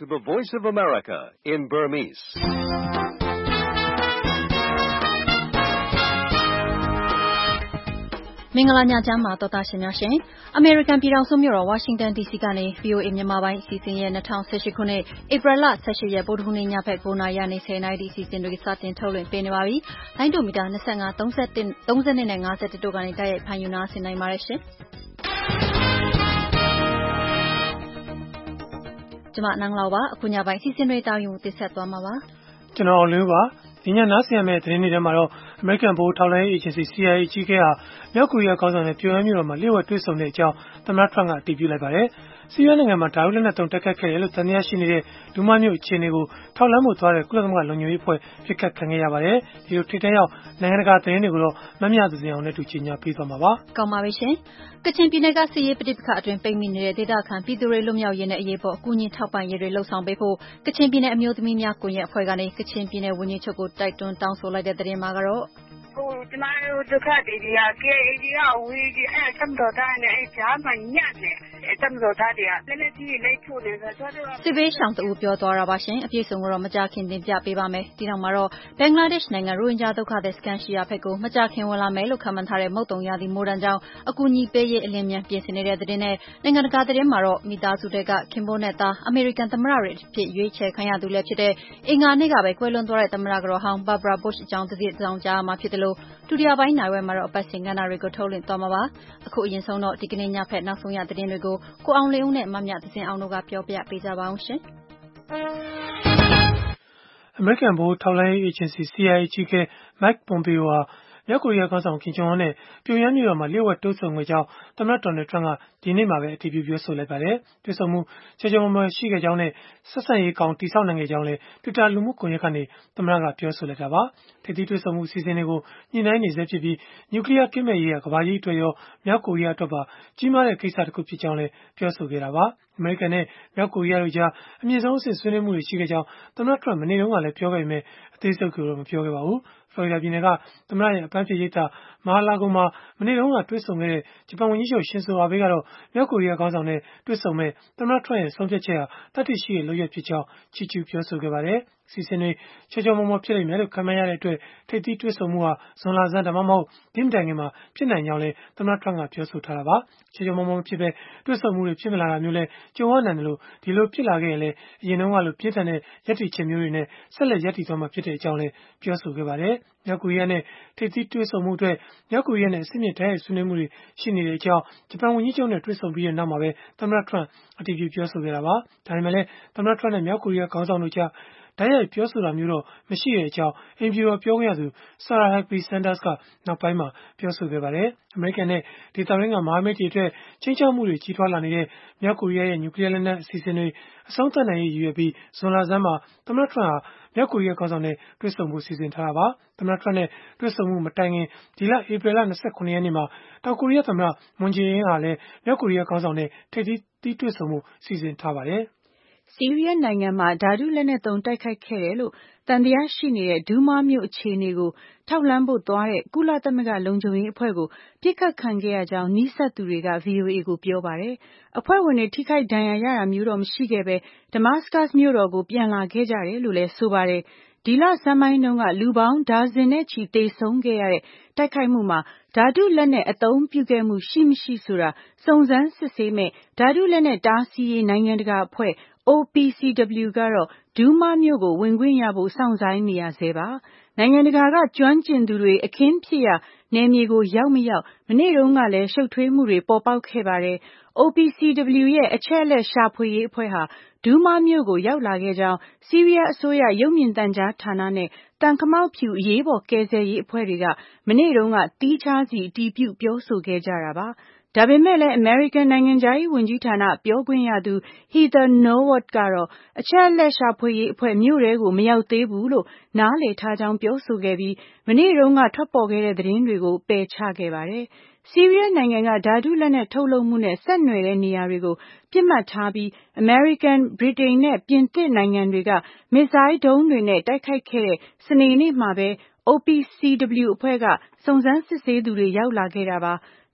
to the Voice of America in Burmese. ။မင်္ဂလာညချမ်းပါတော်သားရှင်များရှင်။ American ပြည်ထောင်စုမြို့တော် Washington DC ကနေ VOA မြန်မာပိုင်းအစီအစဉ်ရဲ့2018ခုနှစ်ဧပြီလ18ရက်ဗုဒ္ဓဟူးနေ့ညဘက်9:00နာရီ10:00နာရီအစီအစဉ်တွေစတင်ထုတ်လွှင့်ပေးနေပါပြီ။လိုင်းဒိုမီတာ25 32နဲ့51တို့ကနေတိုက်ရိုက်ဖန်ယူနာဆင်နိုင်ပါတယ်ရှင်။ကျွန်မနန်းလောက်ပါအခုညပိုင်းအစီအစဉ်တွေတာဝန်တင်ဆက်သွားမှာပါ။ကျွန်တော်လင်းပါဒီညနားဆင်ရမယ့်သတင်းတွေထဲမှာတော့ American ဗဟိုထောက်လှမ်းရေး Agency CIA အကြီးအကဲဟာမြောက်ကိုရီးယားခေါင်းဆောင်နဲ့ပြုံးရမ်းမြို့တော်မှာလျှို့ဝှက်တွေ့ဆုံတဲ့အကြောင်းသမ္မတ Trump ကအတည်ပြုလိုက်ပါတယ်။ဆီးရီးယားနိုင်ငံမှာဒါရုလက်နက်သုံးတိုက်ခိုက်ခဲ့တယ်လို့သံသယရှိနေတဲ့ဒူးမားမြို့အခြေအနေကိုထောက်လှမ်းဖို့သွားတဲ့ကုလသမဂ္ဂလုံခြုံရေးအဖွဲ့ပစ်ခတ်ခံခဲ့ရပါတယ်။ဒီလိုထိပ်တန်းရောက်နိုင်ငံတကာသတင်းတွေကိုတော့မမြသဇင်အောင်နဲ့တူချီညာပေးသွားမှာပါ။ကောင်းပါပြီရှင်။ကချင်ပြည်နယ်ကစစ်ရေးပဋိပက္ခအတွင်းပိတ်မိနေတဲ့ဒေသခံပြည်သူတွေလွတ်မြောက်ရေးနဲ့အရေးပေါ်အကူအညီထောက်ပံ့ရေးတွေလှုပ်ဆောင်ပေးဖို့ကချင်ပြည်နယ်အမျိုးသမီးများကွန်ရက်အဖွဲ့ကနေကချင်ပြည်နယ်ဝန်ကြီးချုပ်ကိုတိုက်တွန်းတောင်းဆိုလိုက်တဲ့သတင်းမှာကတော့ကျမတို့ဒုက္ခသည်တွေက KAA တွေကဝေးကြီးအဲ့တမ်တော်သားနဲ့အဲ့ကြားမှာညက်နေတမ်တော်သားတွေကလည်းလည်းကြီးလိုက်ထုတ်နေဆိုတော့စစ်ဘေးရှောင်တူပြောသွားတာပါရှင်အပြည့်စုံကတော့မကြခင်တင်ပြပေးပါမယ်ဒီနောက်မှာတော့ဘင်္ဂလားဒေ့ရှ်နိုင်ငံရိုဟင်ဂျာဒုက္ခသည်စခန်းရှိရာဘက်ကိုမကြခင်ဝင်လာမယ်လို့ခန့်မှန်းထားတဲ့မုတ်တုံရာသီမိုးတန်းကြောင့်အကူအညီပေးရေးအလင်းမြန်ပြင်ဆင်နေတဲ့သတင်းနဲ့နိုင်ငံတကာသတင်းမှာတော့မိသားစုတွေကခင်ဗျနဲ့သားအမေရိကန်သမ္မတတွေဖြစ်ရွေးချယ်ခံရသူလည်းဖြစ်တဲ့အင်္ဂါနေ့ကပဲကွယ်လွန်သွားတဲ့သမ္မတကတော်ဟောင်း Barbara Bush အကြောင်းသတင်းတောင်ကြားမှာဖြစ်တယ်လို့ဒုတိယပိုင်းနိုင်ဝဲမှာတော့အပတ်စဉ်ကဏ္ဍတွေကိုထုတ်လွှင့်သွားမှာပါအခုအရင်ဆုံးတော့ဒီကနေ့ညဖက်နောက်ဆုံးရသတင်းတွေကိုကိုအောင်လင်းဦးနဲ့မမြသဇင်အောင်တို့ကပြောပြပေးကြပါအောင်ရှင်။ American ဗဟိုထောက်လှမ်းရေး Agency CIA အကြီးအကဲ Mike Pompeo ဟာမြောက်ကိုရီးယားခေါင်းဆောင်ကင်ဂျုံအွန်းနဲ့ပြုံးရမ်းမြို့တော်မှာလျှို့ဝှက်တွေ့ဆုံခဲ့ကြောင်းသမ္မတ Donald Trump ကဒီနေ့မှာပဲအတည်ပြုပြောဆိုလိုက်ပါတယ်။တွေ့ဆုံမှုချေချောမောမောရှိခဲ့ကြောင်းနဲ့ဆက်ဆံရေးကောင်းတည်ဆောက်နိုင်ခဲ့ကြောင်းလည်း Twitter လူမှုကွန်ရက်ကနေသမ္မတကပြောဆိုလိုက်တာပါ။ထိပ်သီးတွေ့ဆုံမှုအစီအစဉ်တွေကိုညှိနှိုင်းနေဆဲဖြစ်ပြီးနျူကလ িয়ার ကင်းမဲ့ရေးကကမ္ဘာကြီးအတွက်ရောမြောက်ကိုရီးယားအတွက်ပါကြီးမားတဲ့ကိစ္စတစ်ခုဖြစ်ကြောင်းလည်းပြောဆိုခဲ့တာပါ။အမေရိကန်နဲ့မြောက်ကိုရီးယားတို့ကြားအမြင့်ဆုံးအဆင့်ဆွေးနွေးမှုတွေရှိခဲ့ကြောင်းသမ္မတ Trump မနေ့တုန်းကလည်းပြောခဲ့ပေမဲ့အသေးစိတ်ကိုတော့မပြောခဲ့ပါဘူး။ ဖလော်ရီဒါပြည်နယ်ကသမ္မတရဲ့အပန်းဖြေရိပ်သာMar-a-Lagoမှာမနေ့တုန်းကတွေ့ဆုံခဲ့တဲ့ဂျပန်ဝန်ကြီးချုပ်ရှင်ဇိုအာဘေးကတော့မြောက်ကိုရီးယားခေါင်းဆောင်နဲ့တွေ့ဆုံမဲ့သမ္မတ Trump ရဲ့ဆုံးဖြတ်ချက်ဟာတတ်သိရှိတဲ့လုပ်ရပ်ဖြစ်ကြောင်းချီးကျူးပြောဆိုခဲ့ပါတယ်။အစီအစဉ်တွေချောချောမောမောဖြစ်လိမ့်မယ်လို့ခန့်မှန်းရတဲ့အတွက်ထိပ်သီးတွေ့ဆုံမှုဟာဇွန်လဆန်းဒါမှမဟုတ်ဒီမတိုင်ခင်မှာဖြစ်နိုင်ကြောင်းလည်းသမ္မတ Trump ကပြောဆိုထားတာပါ။ချေချောမောမောဖြစ်ပဲတွေ့ဆုံမှုတွေဖြစ်မလာတာမျိုးလဲကြုံရနိုင်တယ်လို့ဒီလိုဖြစ်လာခဲ့ရင်လည်းအရင်တုန်းကလိုပြင်းထန်တဲ့ရည်တည်ချက်မျိုးတွေနဲ့ဆက်လက်ရည်တည်သွားမှာဖြစ်တဲ့အကြောင်းလည်းပြောဆိုခဲ့ပါတယ်။မြောက်ကိုရီးယားနဲ့ထိပ်သီးတွေ့ဆုံမှုအတွက်မြောက်ကိုရီးယားနဲ့အဆင့်မြင့်တိုက်ရိုက်ဆွေးနွေးမှုတွေရှိနေတဲ့အကြောင်းဂျပန်ဝန်ကြီးချုပ်နဲ့တွေ့ဆုံပြီးတဲ့နောက်မှာပဲသမ္မတ Trump အတည်ပြုပြောဆိုခဲ့တာပါ။ဒါပေမဲ့လည်းသမ္မတ Trump နဲ့မြောက်ကိုရီးယားခေါင်းဆောင်တို့ကြားတိုက်ရိုက်ပြောဆိုတာမျိုးတော့မရှိတဲ့အကြောင်းအိမ်ဖြူတော်ပြောခွင့်ရသူ Sarah Huckabee Sanders ကနောက်ပိုင်းမှာပြောဆိုခဲ့ပါတယ်။ အမေရိကန်နဲ့ဒေသတွင်းကမဟာမိတ်တွေအတွက်ခြိမ်းခြောက်မှုတွေကြီးထွားလာနေတဲ့မြောက်ကိုရီးယားရဲ့နျူကလ িয়ার လက်နက်အစီအစဉ်တွေအဆုံးသတ်နိုင်ရေးရည်ရွယ်ပြီးဇွန်လဆန်းမှာသမ္မတ Trump ဟာမြောက်ကိုရီးယားခေါင်းဆောင်နဲ့တွေ့ဆုံဖို့စီစဉ်ထားတာပါ။သမ္မတ Trump နဲ့တွေ့ဆုံမှုမတိုင်ခင်ဒီလဧပြီလ29ရက်နေ့မှာတောင်ကိုရီးယားသမ္မတမွန်ဂျေအင်းဟာလည်းမြောက်ကိုရီးယားခေါင်းဆောင်နဲ့ထိပ်သီးတွေ့ဆုံမှုစီစဉ်ထားပါတယ်။ဆီးရီးယားနိုင်ငံမှာဓာတုလက်နက်သုံးတိုက်ခိုက်ခဲ့တယ်လို့သံသယရှိနေတဲ့ဒူးမားမြို့အခြေအနေကိုထောက်လှမ်းဖို့သွားတဲ့ကုလသမဂ္ဂလုံခြုံရေးအဖွဲ့ကိုပစ်ခတ်ခံခဲ့ရကြောင်းနီးစပ်သူတွေက VOA ကိုပြောပါတယ်။အဖွဲ့ဝင်တွေထိခိုက်ဒဏ်ရာရတာမျိုးတော့မရှိခဲ့ပဲဒမတ်စကတ်မြို့တော်ကိုပြန်လာခဲ့ကြတယ်လို့လည်းဆိုပါတယ်။ဒီလဆန်းပိုင်းတုန်းကလူပေါင်းဒါဇင်နဲ့ချီသေဆုံးခဲ့ရတဲ့တိုက်ခိုက်မှုမှာဓာတုလက်နက်အသုံးပြုခဲ့မှုရှိမရှိဆိုတာစုံစမ်းစစ်ဆေးမဲ့ဓာတုလက်နက်တားဆီးရေးနိုင်ငံတကာအဖွဲ့ OPCW ကတော့ဒူးမားမြို့ကိုဝင်ခွင့်ရဖို့စောင့်ဆိုင်းနေရဆဲပါ။နိုင်ငံတကာကကျွမ်းကျင်သူတွေအခင်းဖြစ်ရာနယ်မြေကိုရောက်မရောက်မနေ့တုန်းကလည်းရှုပ်ထွေးမှုတွေပေါ်ပေါက်ခဲ့ပါတယ်။ OPCW ရဲ့အချက်အလက်ရှာဖွေရေးအဖွဲ့ဟာဒူးမားမြို့ကိုရောက်လာခဲ့ကြောင်းဆီးရီးယားအစိုးရရုပ်မြင်သံကြားဌာနနဲ့တန်ခမောက်ဖြူအရေးပေါ်ကယ်ဆယ်ရေးအဖွဲ့တွေကမနေ့တုန်းကသီးခြားစီအတည်ပြုပြောဆိုခဲ့ကြတာပါ။ဒါပေမဲ့လည်းအမေရိကန်နိုင်ငံခြားရေးဝန်ကြီးဌာနပြောခွင့်ရသူ Heather Nauert ကတော့အချက်အလက်ရှာဖွေရေးအဖွဲ့မြို့ထဲကိုမရောက်သေးဘူးလို့နားလည်ထားကြောင်းပြောဆိုခဲ့ပြီးမနေ့တုန်းကထွက်ပေါ်ခဲ့တဲ့သတင်းတွေကိုပယ်ချခဲ့ပါတယ်။ဆီးရီးယားနိုင်ငံကဓာတုလက်နက်ထုတ်လုပ်မှုနဲ့ဆက်နွယ်တဲ့နေရာတွေကိုပစ်မှတ်ထားပြီးအမေရိကန်ဗြိတိန်နဲ့ပြင်သစ်နိုင်ငံတွေကမစ်ဇိုင်းဒုံးတွေနဲ့တိုက်ခိုက်ခဲ့တဲ့စနေနေ့မှာပဲOPCW အဖွဲ့ကစုံစမ်းစစ်ဆေးသူတွေရောက်လာခဲ့တာပါ။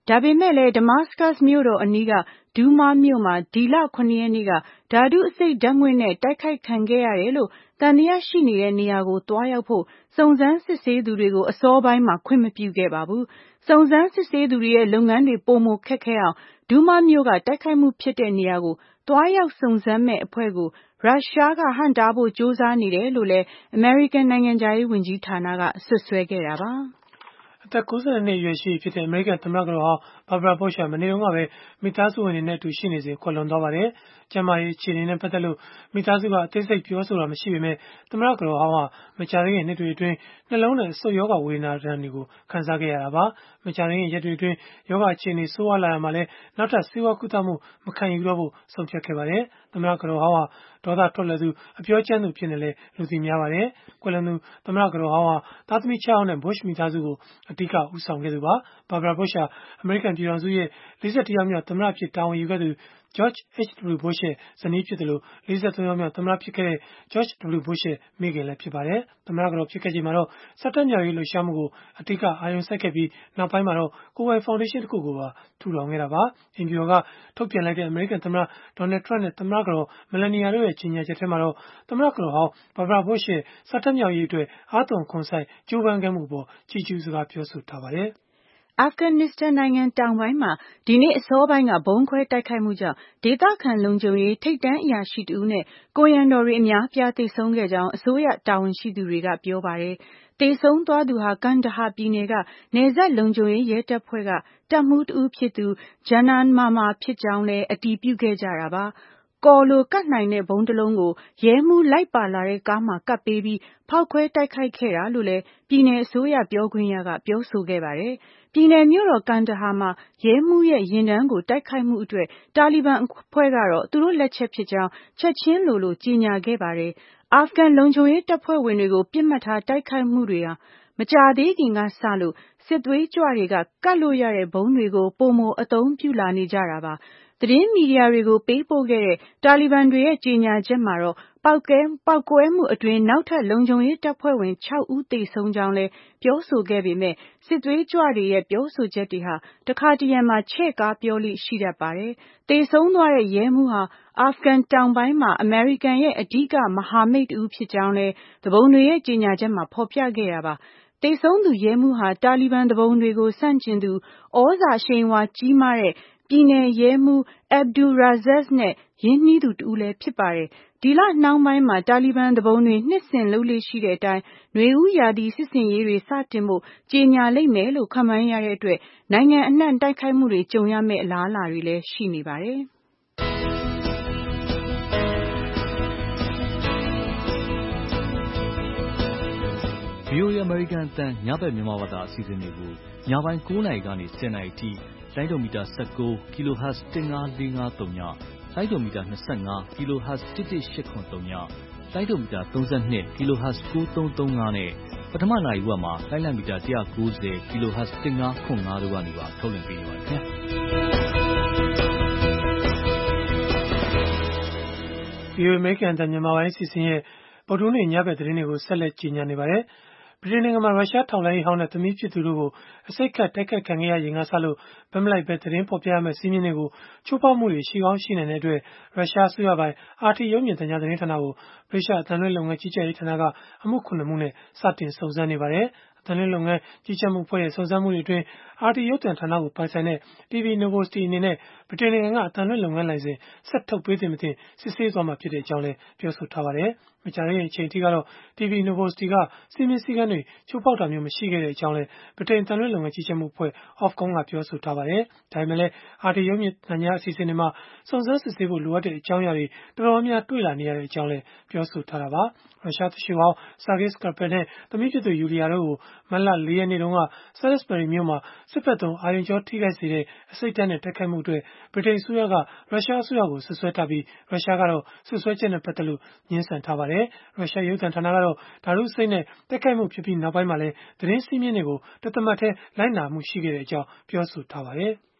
ဒါပေမဲ့လည်း Damascus မြို့တော်အနီးက ဒူးမားမြို့မှာ ဒီလ 7 ရက်နေ့က ဓာတုအဆိပ်ဓာတ်ငွေ့နဲ့တိုက်ခိုက်ခံခဲ့ရတယ်လို့သံသယရှိနေတဲ့နေရာကိုသွားရောက်ဖို့စုံစမ်းစစ်ဆေးသူတွေကိုအစောပိုင်းမှာခွင့်မပြုခဲ့ပါဘူး။စုံစမ်းစစ်ဆေးသူတွေရဲ့လုပ်ငန်းတွေပိုမိုခက်ခဲအောင်ဒူးမားမြို့ကတိုက်ခိုက်မှုဖြစ်တဲ့နေရာကိုသွားရောက်စုံစမ်းမဲ့အဖွဲ့ကိုရုရှားကဟန့်တားဖို့ကြိုးစားနေတယ်လို့လည်းအမေရိကန်နိုင်ငံခြားရေးဝန်ကြီးဌာနကဆွဆွဲခဲ့တာပါ။အသက်92နှစ်အရွယ်ရှိဖြစ်တဲ့အမေရိကန်သမ္မတကတော်ဟောင်း Barbara Bush ဟာမနေ့တုန်းကပဲမိသားစုဝင်တွေနဲ့အတူရှိနေစဉ်ကွယ်လွန်သွားပါတယ်။ကျန်းမာရေးအခြေအနေနဲ့ပတ်သက်လို့မိသားစုကအသေးစိတ်ပြောဆိုတာမရှိပေမဲ့သမ္မတကတော်ဟောင်းဟာမကြာသေးခင်နှစ်တွေအတွင်းနှလုံးနဲ့အဆုတ်ရောဂါဝေဒနာဒဏ်တွေကိုခံစားခဲ့ရတာပါ။မကြာသေးခင်ရက်တွေအတွင်းယောဂအခြေအနေဆိုးဝါးလာရမှာလဲနောက်ထပ်ဆေးဝါးကုသမှုမခံယူတော့ဖို့ဆုံးဖြတ်ခဲ့ပါတယ်။သမ္မတကတော်ဟောင်းဟာဒေါသထွက်လွယ်သူအပြောကျန်းသူဖြစ်နေလဲလူသိများပါတယ်။ကွယ်လွန်သူသမ္မတကတော်ဟောင်းဟာသားသမီး6ယောက်နဲ့ Bush မိသားစုကိုအဓိကဦးဆောင်ခဲ့သူပါ။ Barbara Bush ဟာအမေရိကန်ပြည်ထောင်စုရဲ့41ယောက်မြောက်သမ္မတဖြစ်တာဝန်ယူခဲ့သူ George H.W. Bush ရဲ့ဇနီးဖြစ်တယ်လို့43ယောက်မြောက်သမ္မတဖြစ်ခဲ့တဲ့ George W. Bush ရဲ့မိခင်လည်းဖြစ်ပါတယ်။သမ္မတကတော်ဖြစ်ခဲ့ချိန်မှာတော့စက်တက်မြောက်ရေးလှုပ်ရှားမှုကိုအဓိကအာရုံစိုက်ခဲ့ပြီးနောက်ပိုင်းမှာတော့ကိုယ်ပိုင်ဖောင်ဒေးရှင်းတစ်ခုကိုပါထူထောင်ခဲ့တာပါ။အိမ်ဖြူတော်ကထုတ်ပြန်လိုက်တဲ့အမေရိကန်သမ္မတ Donald Trump နဲ့သမ္မတကတော် Melania တို့ရဲ့ကြေညာချက်ထဲမှာတော့သမ္မတကတော်ဟောင်း Barbara Bush ရဲ့စက်တက်မြောက်ရေးအတွက်အားသွန်ခွန်စိုက်ကြိုးပမ်းခဲ့မှုပေါ်ချီးကျူးစကားပြောဆိုထားပါတယ်။အာဖဂန်နစ္စတန်နိုင်ငံတောင်ပိုင်းမှာဒီနေ့အစောပိုင်းကဗုံးခွဲတိုက်ခိုက်မှုကြောင့်ဒေသခံလုံခြုံရေးထိပ်တန်းအရာရှိတဦးနဲ့ကိုယ်ရံတော်တွေအများအပြားသေဆုံးခဲ့ကြောင်းအစိုးရတာဝန်ရှိသူတွေကပြောပါတယ်။သေဆုံးသွားသူဟာကန်ဒါဟာပြည်နယ်ကနယ်စပ်လုံခြုံရေးရဲတပ်ဖွဲ့ကတပ်မှူးတဦးဖြစ်သူဂျာနန်မာမာဖြစ်ကြောင်းလည်းအတည်ပြုခဲ့ကြတာပါ။ကော်လိုကတ်နိုင်တဲ့ဘုံတလုံးကိုရဲမှူးလိုက်ပါလာတဲ့ကားမှာကပ်ပေးပြီးဖောက်ခွဲတိုက်ခိုက်ခဲ့တာလို့လည်းပြည်နယ်အစိုးရပြောခွင့်ရကပြောဆိုခဲ့ပါတယ်။ပြည်နယ်မြို့တော်ကန်ဒါဟာမှာရဲမှူးရဲ့ယာဉ်တန်းကိုတိုက်ခိုက်မှုအတွက်တာလီဘန်အဖွဲ့ကတော့သူတို့လက်ချက်ဖြစ်ကြောင်းချက်ချင်းလိုကြေညာခဲ့ပါတယ်။အာဖဂန်လုံခြုံရေးတပ်ဖွဲ့ဝင်တွေကိုပစ်မှတ်ထားတိုက်ခိုက်မှုတွေဟာမကြာသေးခင်ကစလို့စစ်သွေးကြွတွေကကတ်လို့ရတဲ့ဘုံတွေကိုပိုမိုအသုံးပြုလာနေကြတာပါ။သတင်းမီဒီယာတွေကိုပေးပို့ခဲ့တဲ့တာလီဘန်တွေရဲ့ကြေညာချက်မှာတော့ပောက်ကွဲမှုအတွင်းနောက်ထပ်လုံခြုံရေးတပ်ဖွဲ့ဝင်6ဦးသေဆုံးကြောင်းလည်းပြောဆိုခဲ့ပေမဲ့စစ်သွေးကြွတွေရဲ့ပြောဆိုချက်တွေဟာတခါတရံမှာချဲ့ကားပြောလိရှိတတ်ပါတယ်။သေဆုံးသွားတဲ့ရဲမှူးဟာအာဖဂန်တောင်ပိုင်းမှာအမေရိကန်ရဲ့အဓိကမဟာမိတ်တဦးဖြစ်ကြောင်းလည်းသူပုန်တွေရဲ့ကြေညာချက်မှာဖော်ပြခဲ့တာပါ။သေဆုံးသူရဲမှူးဟာတာလီဘန်သူပုန်တွေကိုဆန့်ကျင်သူဩဇာအရှိန်အဝါကြီးမားတဲ့ပြည်နယ်ရဲမှူး Abdul Razzaq နဲ့ရင်းနှီးသူတဦးလည်းဖြစ်ပါတယ်။ဒီလနှောင်းပိုင်းမှာတာလီဘန်သူပုန်တွေနှစ်စဉ်လုပ်လေ့ရှိတဲ့အတိုင်းနွေဦးရာသီစစ်ဆင်ရေးတွေစတင်ဖို့ကြေညာလိမ့်မယ်လို့ခန့်မှန်းရတဲ့အတွက်နိုင်ငံအနှံ့တိုက်ခိုက်မှုတွေကြုံရမယ့်အလားအလာတွေလည်းရှိနေပါတယ်။ VOA American အသံညဘက်မြန်မာဘာသာအစီအစဉ်တွေကိုညပိုင်း9:00 နာရီကနေ10:00 နာရီထိလိုင်းဒိုမီတာ19 kHz 15453ညလိုင်းဒိုမီတာ25 kHz 11883ညလိုင်းဒိုမီတာ32 kHz 9335နဲ့ပထမနာရီဝက်မှာလိုင်းလံမီတာ190 kHz 1505တို့ကနေပါထုတ်လွှင့်ပေးနေပါတယ်ခင်ဗျာဒီအမေရိကန်တန်မြန်မာပိုင်းအစီအစဉ်ရဲ့ဗုဒ္ဓဟူးနေ့ညဘက်သတင်းတွေကိုဆက်လက်ကြီးညာနေပါတယ်။ဗြိတိန်နိုင်ငံမှာရုရှားထောက်လှမ်းရေးဟောင်းနဲ့သမီးဖြစ်သူတို့ကိုအစိတ်ခတ်တိုက်ခိုက်ခံခဲ့ရရင်ကစလို့ဗက်မလိုက်ပဲသတင်းဖော်ပြရမယ့်စီးမြင်တွေကိုချိုးဖောက်မှုတွေရှိကောင်းရှိနိုင်တဲ့အတွက်ရုရှားအစိုးရပိုင် RT ရုပ်မြင်သံကြားသတင်းဌာနကိုဗြိတိန်အသံလွှင့်လုပ်ငန်းကြီးကြပ်ရေးဌာနကအမှု9မှုနဲ့စတင်စုံစမ်းနေပါတယ်။အသံလွှင့်လုပ်ငန်းကြီးကြပ်မှုအဖွဲ့ရဲ့စုံစမ်းမှုတွေအတွင်း RT ရုပ်သံဌာနကိုပိုင်ဆိုင်တဲ့ TV Novosti အနေနဲ့ဗြိတိန်နိုင်ငံကအသံလွှင့်လုပ်ငန်းလိုင်စင်ဆက်ထုတ်ပေးသင့်မသင့်စစ်ဆေးသွားမှာဖြစ်ကြောင်းလည်းပြောဆိုထားပါတယ်။မကြာသေးခင်အချိန်ထိကတော့ TV Novosti ကစီမင်းစည်းကမ်းတွေချိုးဖောက်တာမျိုးမရှိခဲ့ကြောင်းလည်းဗြိတိန်အသံလွှင့်လုပ်ငန်းကြီးကြပ်မှုအဖွဲ့ Ofcom ကပြောဆိုထားပါတယ်။ဒါပေမဲ့လည်း RT ရုပ်မြင်သံကြားအစီအစဉ်တွေမှာစုံစမ်းစစ်ဆေးဖို့လိုအပ်တဲ့အကြောင်းအရာတွေတော်တော်များတွေ့လာနေရကြောင်းလည်းပြောဆိုထားတာပါ။ရုရှားသရှုဟောင်း Sergei Skripal နဲ့သမီးဖြစ်သူ Yulia တို့ကိုမတ်လ4 ရက်နေ့တုန်းက Salisbury မြို့မှာစစ်ဖက်သုံးအာရုံကြောထိခိုက်စေတဲ့အဆိပ်ဓာတ်နဲ့တိုက်ခိုက်မှုအတွက်ဗြိတိန်အစိုးရကရုရှားအစိုးရကိုဆွဆွဲထားပြီးရုရှားကတော့ဆွဆွဲချက်နဲ့ပတ်သက်လို့ငြင်းဆန်ထားပါတယ်။ရုရှားရုပ်သံဌာနကတော့ဓာတုအဆိပ်နဲ့တိုက်ခိုက်မှုဖြစ်ပြီးနောက်ပိုင်းမှာလည်းသတင်းစည်းမျဉ်းတွေကိုတသမတ်တည်းလိုက်နာမှုရှိခဲ့ကြောင်းပြောဆိုထားပါတယ်။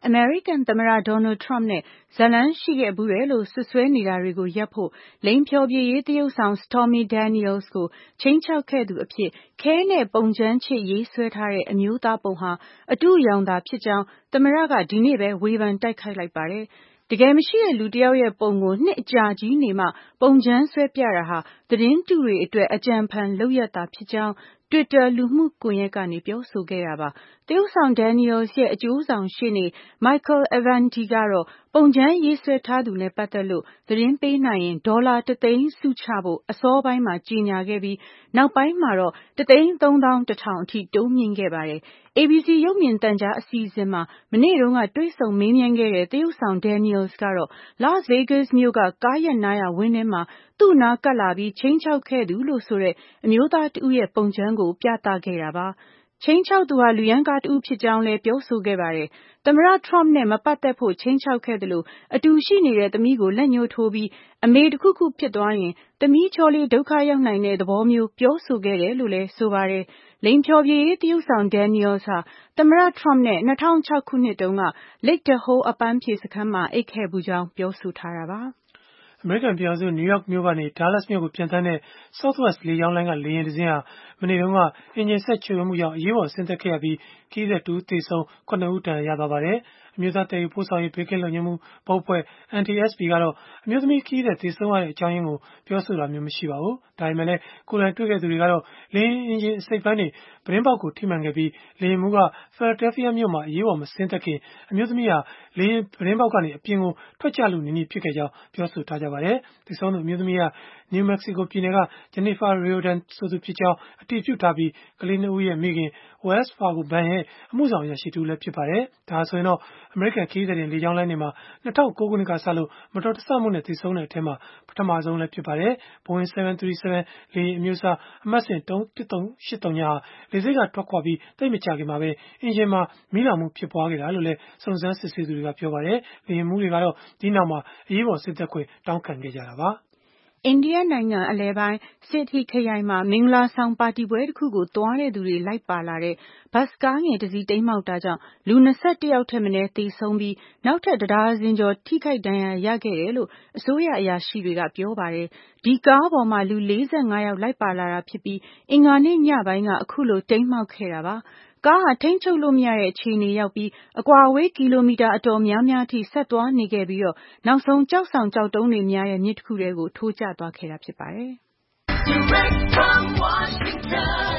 အမေရိကန်သမ္မတ Donald Trump နဲ့ဇာတ်လမ်းရှိခဲ့ဘူးတယ်လို့စွပ်စွဲနေတာတွေကိုရပ်ဖို့လိင်ဖျော်ဖြေရေးသရုပ်ဆောင် Stormy Daniels ကိုခြိမ်းခြောက်ခဲ့သူအဖြစ်ခဲနဲ့ပုံကြမ်းချစ်ရေးဆွဲထားတဲ့အမျိုးသားပုံဟာအတုအယောင်သာဖြစ်ကြောင်းသမ္မတကဒီနေ့ပဲဝေဖန်တိုက်ခိုက်လိုက်ပါတယ်။တကယ်မရှိတဲ့လူတစ်ယောက်ရဲ့ပုံကိုနှစ်အကြာကြီးနေမှပုံကြမ်းဆွဲပြတာဟာသတင်းတုတွေအတွက်အကြံဖန်လုပ်ရတာဖြစ်ကြောင်း Twitter လူမှုကွန်ရက်ကနေပြောဆိုခဲ့တာပါ။သရုပ်ဆောင် Daniels ရဲ့အကျိုးဆောင်ရှေ့နေ Michael Avenatti ကတော့ပုံကြမ်းရေးဆွဲထားသူနဲ့ပတ်သက်လို့သတင်းပေးနိုင်ရင်$1 သိန်းဆုချဖို့အစောပိုင်းမှာကြေညာခဲ့ပြီးနောက်ပိုင်းမှာတော့$131,000 အထိတိုးမြှင့်ခဲ့ပါတယ်။ ABC ရုပ်မြင်သံကြားအစီအစဉ်မှာမနေ့တုန်းကတွေ့ဆုံမေးမြန်းခဲ့တဲ့သရုပ်ဆောင် Daniels ကတော့ Las Vegas မြို့ကကားရပ်နားရာဝင်းထဲမှာသူ့နားကပ်လာပြီးခြိမ်းခြောက်ခဲ့သူလို့ဆိုတဲ့အမျိုးသားတဦးရဲ့ပုံကြမ်းကိုပြသခဲ့တာပါ။ခြိမ်းခြောက်သူဟာလူရမ်းကားတဦးဖြစ်ကြောင်းလည်းပြောဆိုခဲ့ပါတယ်။သမ္မတ Trump နဲ့မပတ်သက်ဖို့ခြိမ်းခြောက်ခဲ့သလိုအတူရှိနေတဲ့သမီးကိုလက်ညှိုးထိုးပြီးအမေတစ်ခုခုဖြစ်သွားရင်သမီးချောလေးဒုက္ခရောက်နိုင်တဲ့သဘောမျိုးပြောဆိုခဲ့တယ်လို့လည်းဆိုပါတယ်။လိင်ဖျော်ဖြေရေးသရုပ်ဆောင် Daniels ဟာသမ္မတ Trump နဲ့2006 ခုနှစ်တုန်းက Lake Tahoe အပန်းဖြေစခန်းမှာအိပ်ခဲ့ဘူးကြောင်းပြောဆိုထားတာပါ။အမေရိကန်ပြည်ထောင်စုနယူးယောက်မြို့ကနေဒါလတ်မြို့ကိုပြန်တန်းတဲ့ Southwest လေကြောင်းလိုင်းကလေယာဉ်တစ်စင်းဟာမနေ့တုန်းကအင်ဂျင်စက်ချို့ယွင်းမှုကြောင့်အရေးပေါ်ဆင်းသက်ခဲ့ရပြီးခရီးသည်တဦးသေဆုံး9ဦးဒဏ်ရာရသွားပါတယ်။အမျိုးသားတည်ယူပို့ဆောင်ရေးဘေးကင်းလုံခြုံမှုဘုတ်အဖွဲ့ NTSB ကတော့အမျိုးသမီးခရီးသည်သေဆုံးရတဲ့အကြောင်းရင်းကိုပြောဆိုတာမျိုးမရှိပါဘူး။ဒါပေမဲ့လည်းကိုယ်တိုင်တွေ့ခဲ့သူတွေကတော့လေယာဉ်အင်ဂျင်အစိတ်ပိုင်းတွေပတင်းပေါက်ကိုထိမှန်ခဲ့ပြီးလေယာဉ်မှူးက Philadelphia မြို့မှာအရေးပေါ်မဆင်းသက်ခင်အမျိုးသမီးဟာလေယာဉ်ပတင်းပေါက်ကနေအပြင်ကိုထွက်ကျလူနီးနီးဖြစ်ခဲ့ကြောင်းပြောဆိုထားကြပါတယ်။သေဆုံးသူအမျိုးသမီးဟာ New Mexico ပြည်နယ်က Jennifer Riordan ဆိုသူဖြစ်ကြောင်းအတည်ပြုထားပြီးကလေး2ဦးရဲ့မိခင် Wells Fargo ဘဏ်ရဲ့အမှုဆောင်အရာရှိတဦးလည်းဖြစ်ပါတယ်။ဒါဆိုရင်တော့အမေရိကန်ခရီးသည်တင်လေကြောင်းလိုင်းတွေမှာ2009ခုနှစ်ကစလို့မတော်တဆမှုနဲ့သေဆုံးတဲ့အထက်မှာပထမဆုံးလည်းဖြစ်ပါတယ်။ Boeing 737 လေယာဉ်အမျိုးအစားအမှတ်စဉ်1383ဟာလေဆိပ်ကထွက်ခွာပြီးသိပ်မကြာခင်မှာပဲအင်ဂျင်မှာမီးလောင်မှုဖြစ်ပွားခဲ့တာလို့လည်းစုံစမ်းစစ်ဆေးသူတွေကပြောပါတယ်။လေယာဉ်မှူးတွေကတော့ဒီနောက်မှာအရေးပေါ်ဆင်းသက်ခွင့်တောင်းခံခဲ့ကြတာပါ။အိန္ဒိယနိုင်ငံအလယ်ပိုင်း Siddhi ခရိုင်မှာမင်္ဂလာဆောင်ပါတီပွဲတစ်ခုကိုသွားတဲ့သူတွေလိုက်ပါလာတဲ့ဘတ်စ်ကားငယ်တစ်စီးတိမ်းမှောက်တာကြောင့်လူ21ယောက်ထက်မနည်းသေဆုံးပြီးနောက်ထပ်1ဒါဇင်ကျော်ထိခိုက်ဒဏ်ရာရခဲ့တယ်လို့အစိုးရအရာရှိတွေကပြောပါတယ်။ဒီကားပေါ်မှာလူ45ယောက်လိုက်ပါလာတာဖြစ်ပြီးအင်္ဂါနေ့ညပိုင်းကအခုလိုတိမ်းမှောက်ခဲ့တာပါ။ကားဟာထိန်းချုပ်လို့မရတဲ့အခြေအနေရောက်ပြီးအကွာအဝေးကီလိုမီတာအတော်များများအထိဆက်သွားနေခဲ့ပြီးတော့နောက်ဆုံးကြောက်ဆောင်ကြောက်တုံးတွေများတဲ့မြစ်တစ်ခုထဲကိုထိုးကျသွားခဲ့တာဖြစ်ပါတယ်။ Direct from Washington,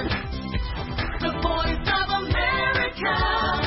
the voice of America,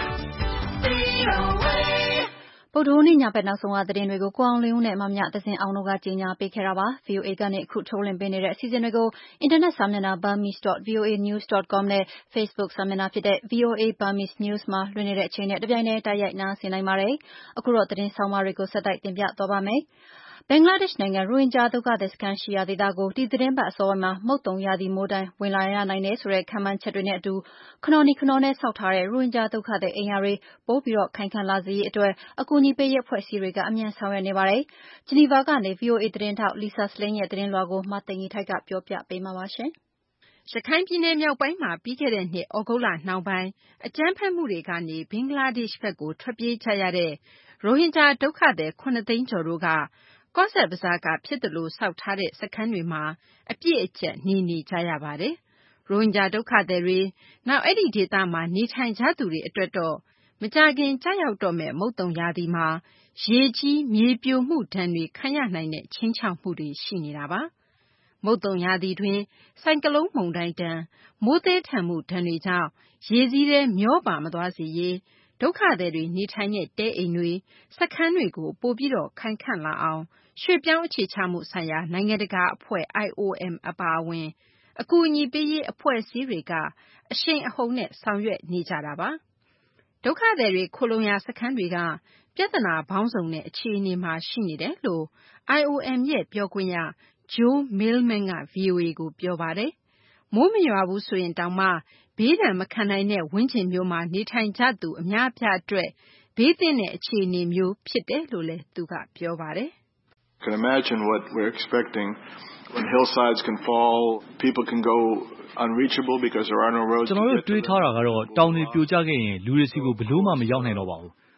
VOA ဗုဒ္ဓဟူးနေ့ညဘက်နောက်ဆုံးရသတင်းတွေကိုကိုအောင်လင်းဦးနဲ့မမြသဇင်အောင်တို့ကကြေညာပေးခဲ့တာပါ။ VOA ကနေအခုထုတ်လွှင့်ပေးနေတဲ့အစီအစဉ်တွေကိုအင်တာနက်စာမျက်နှာ burmese.voanews.com နဲ့ Facebook စာမျက်နှာဖြစ်တဲ့ VOA Burmese News မှာလွှင့်နေတဲ့အချိန်နဲ့တပြိုင်တည်းတိုက်ရိုက်နားဆင်နိုင်ပါတယ်။အခုတော့သတင်းဆောင်မတွေကိုဆက်တိုက်တင်ပြသွားပါမယ်။ဘင်္ဂလားဒေ့ရှ်နိုင်ငံရိုဟင်ဂျာဒုက္ခသည်စခန်းရှိရာဒေသကိုဒီသတင်းပတ်အစောပိုင်းမှာမုတ်သုန်ရာသီမိုးဒဏ်ဝင်လာရနိုင်တယ်ဆိုတဲ့ခန့်မှန်းချက်တွေနဲ့အတူခနော်နီခနော်နဲ့ဆောက်ထားတဲ့ရိုဟင်ဂျာဒုက္ခသည်အိမ်ယာတွေပိုပြီးခိုင်ခံ့လာစေရေးအတွက်အကူအညီပေးရေးအဖွဲ့အစည်းတွေကအမြန်ဆောင်ရွက်နေပါတယ်။ဂျနီဗာကနေ VOA သတင်းထောက် Lisa Schlein ရဲ့သတင်းလွှာကိုမသိင်္ဂီထိုက်ကပြောပြပေးမှာပါ။ရခိုင်ပြည်နယ်မြောက်ပိုင်းမှာပြီးခဲ့တဲ့နှစ်သြဂုတ်လနှောင်းပိုင်းအကြမ်းဖက်မှုတွေကနေဘင်္ဂလားဒေ့ရှ်ဘက်ကိုထွက်ပြေးကြရတဲ့ရိုဟင်ဂျာဒုက္ခသည်7သိန်းကျော်တို့ကကော့ဆက်ဘဇားကဖြစ်သလိုဆောက်ထားတဲ့စခန်းတွေမှာအပြည့်အကျပ်နေကြရပါတယ်။ရိုဟင်ဂျာဒုက္ခသည်တွေနောက်အဲ့ဒီဒေသမှာနေထိုင်ကြသူတွေအတွက်တော့မကြာခင်ကျရောက်တော့မယ့်မုတ်သုန်ရာသီမှာရေကြီးမြေပြိုမှုဒဏ်တွေခံရနိုင်တဲ့ခြိမ်းခြောက်မှုတွေရှိနေတာပါ။မုတ်သုန်ရာသီတွင်ဆိုင်ကလုန်းမုန်တိုင်းဒဏ်မိုးသည်းထန်မှုဒဏ်တွေကြောင့်ရေစီးထဲမျောပါမသွားစေရေးဒုက္ခသည်တွေနေထိုင်တဲ့တဲအိမ်တွေစခန်းတွေကိုပိုပြီးခိုင်ခံ့လာအောင်ရွှေ့ပြောင်းအခြေချမှုဆိုင်ရာနိုင်ငံတကာအဖွဲ့ IOM အပါအဝင်အကူအညီပေးရေးအဖွဲ့အစည်းတွေကအရှိန်အဟုန်နဲ့ဆောင်ရွက်နေကြတာပါ။ဒုက္ခသည်တွေခိုလှုံရာစခန်းတွေကပြဿနာပေါင်းစုံနဲ့အခြေအနေမှာရှိနေတယ်လို့ IOM ရဲ့ပြောခွင့်ရ Joe Millman က VOA ကိုပြောပါတယ်။မိုးမရွာဘူးဆိုရင်တောင်မှဘေးဒဏ်မခံနိုင်တဲ့ဝန်းကျင်မျိုးမှာနေထိုင်ကြသူအများအပြားအတွက်ဘေးသင့်တဲ့အခြေအနေမျိုးဖြစ်တယ်လို့လည်းသူကပြောပါတယ်။ Can imagine what we're expecting when hillsides can fall, people can go unreachable because there are no roads. ကျွန်တော်တို့တွေးထားတာကတော့တောင်တွေပြိုကျခဲ့ရင်လူတွေစီကိုဘယ်လို့မှမရောက်နိုင်တော့ပါဘူး။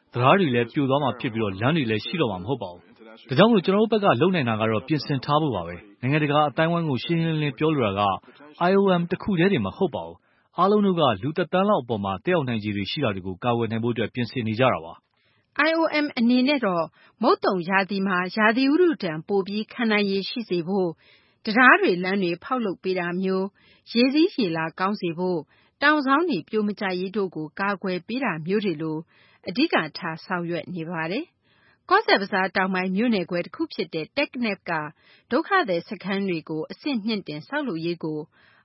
တရားတွေလည်းပြိုသွားမှာဖြစ်ပြီးလမ်းတွေလည်းရှိတော့မှာမဟုတ်ပါဘူး။ဒါကြောင့်ကျွန်တော်တို့ဘက်ကလုပ်နိုင်တာကတော့ပြင်ဆင်ထားဖို့ပါပဲ။နိုင်ငံတကာအတိုင်းအဝိုင်းကိုရှင်းရှင်းလင်းလင်းပြောလိုတာက IOM တခုတည်းတင်မဟုတ်ပါဘူး။အားလုံးတို့ကလူတစ်သန်းလောက်အပေါ်တက်ရောက်နိုင်ခြေတွေရှိတာတွေကိုကာကွယ်နိုင်ဖို့ပြင်ဆင်နေကြတာပါ။ IOM အနေနဲ့တော့မုတ်သုန်ရာသီမှာရာသီဥတုဒဏ်ပိုပြီးခံနိုင်ရည်ရှိစေဖို့တရားတွေလမ်းတွေဖောက်လုပ်ပေးတာမျိုးရေစီးရေလာကောင်းစေဖို့တောင်ဆောင်တွေပြိုမကျရေးတို့ကိုကာကွယ်ပေးတာမျိုးတွေလိုအဓိကထားဆောင်ရွက်နေပါတယ်။ကော့ဆက်ဘဇားတောင်ပိုင်းမြို့နယ်ခွဲတစ်ခုဖြစ်တဲ့တက်ကနက်ကဒုက္ခသည်စခန်းတွေကိုအဆင့်မြင့်တင်ဆောက်လုပ်ရေးကို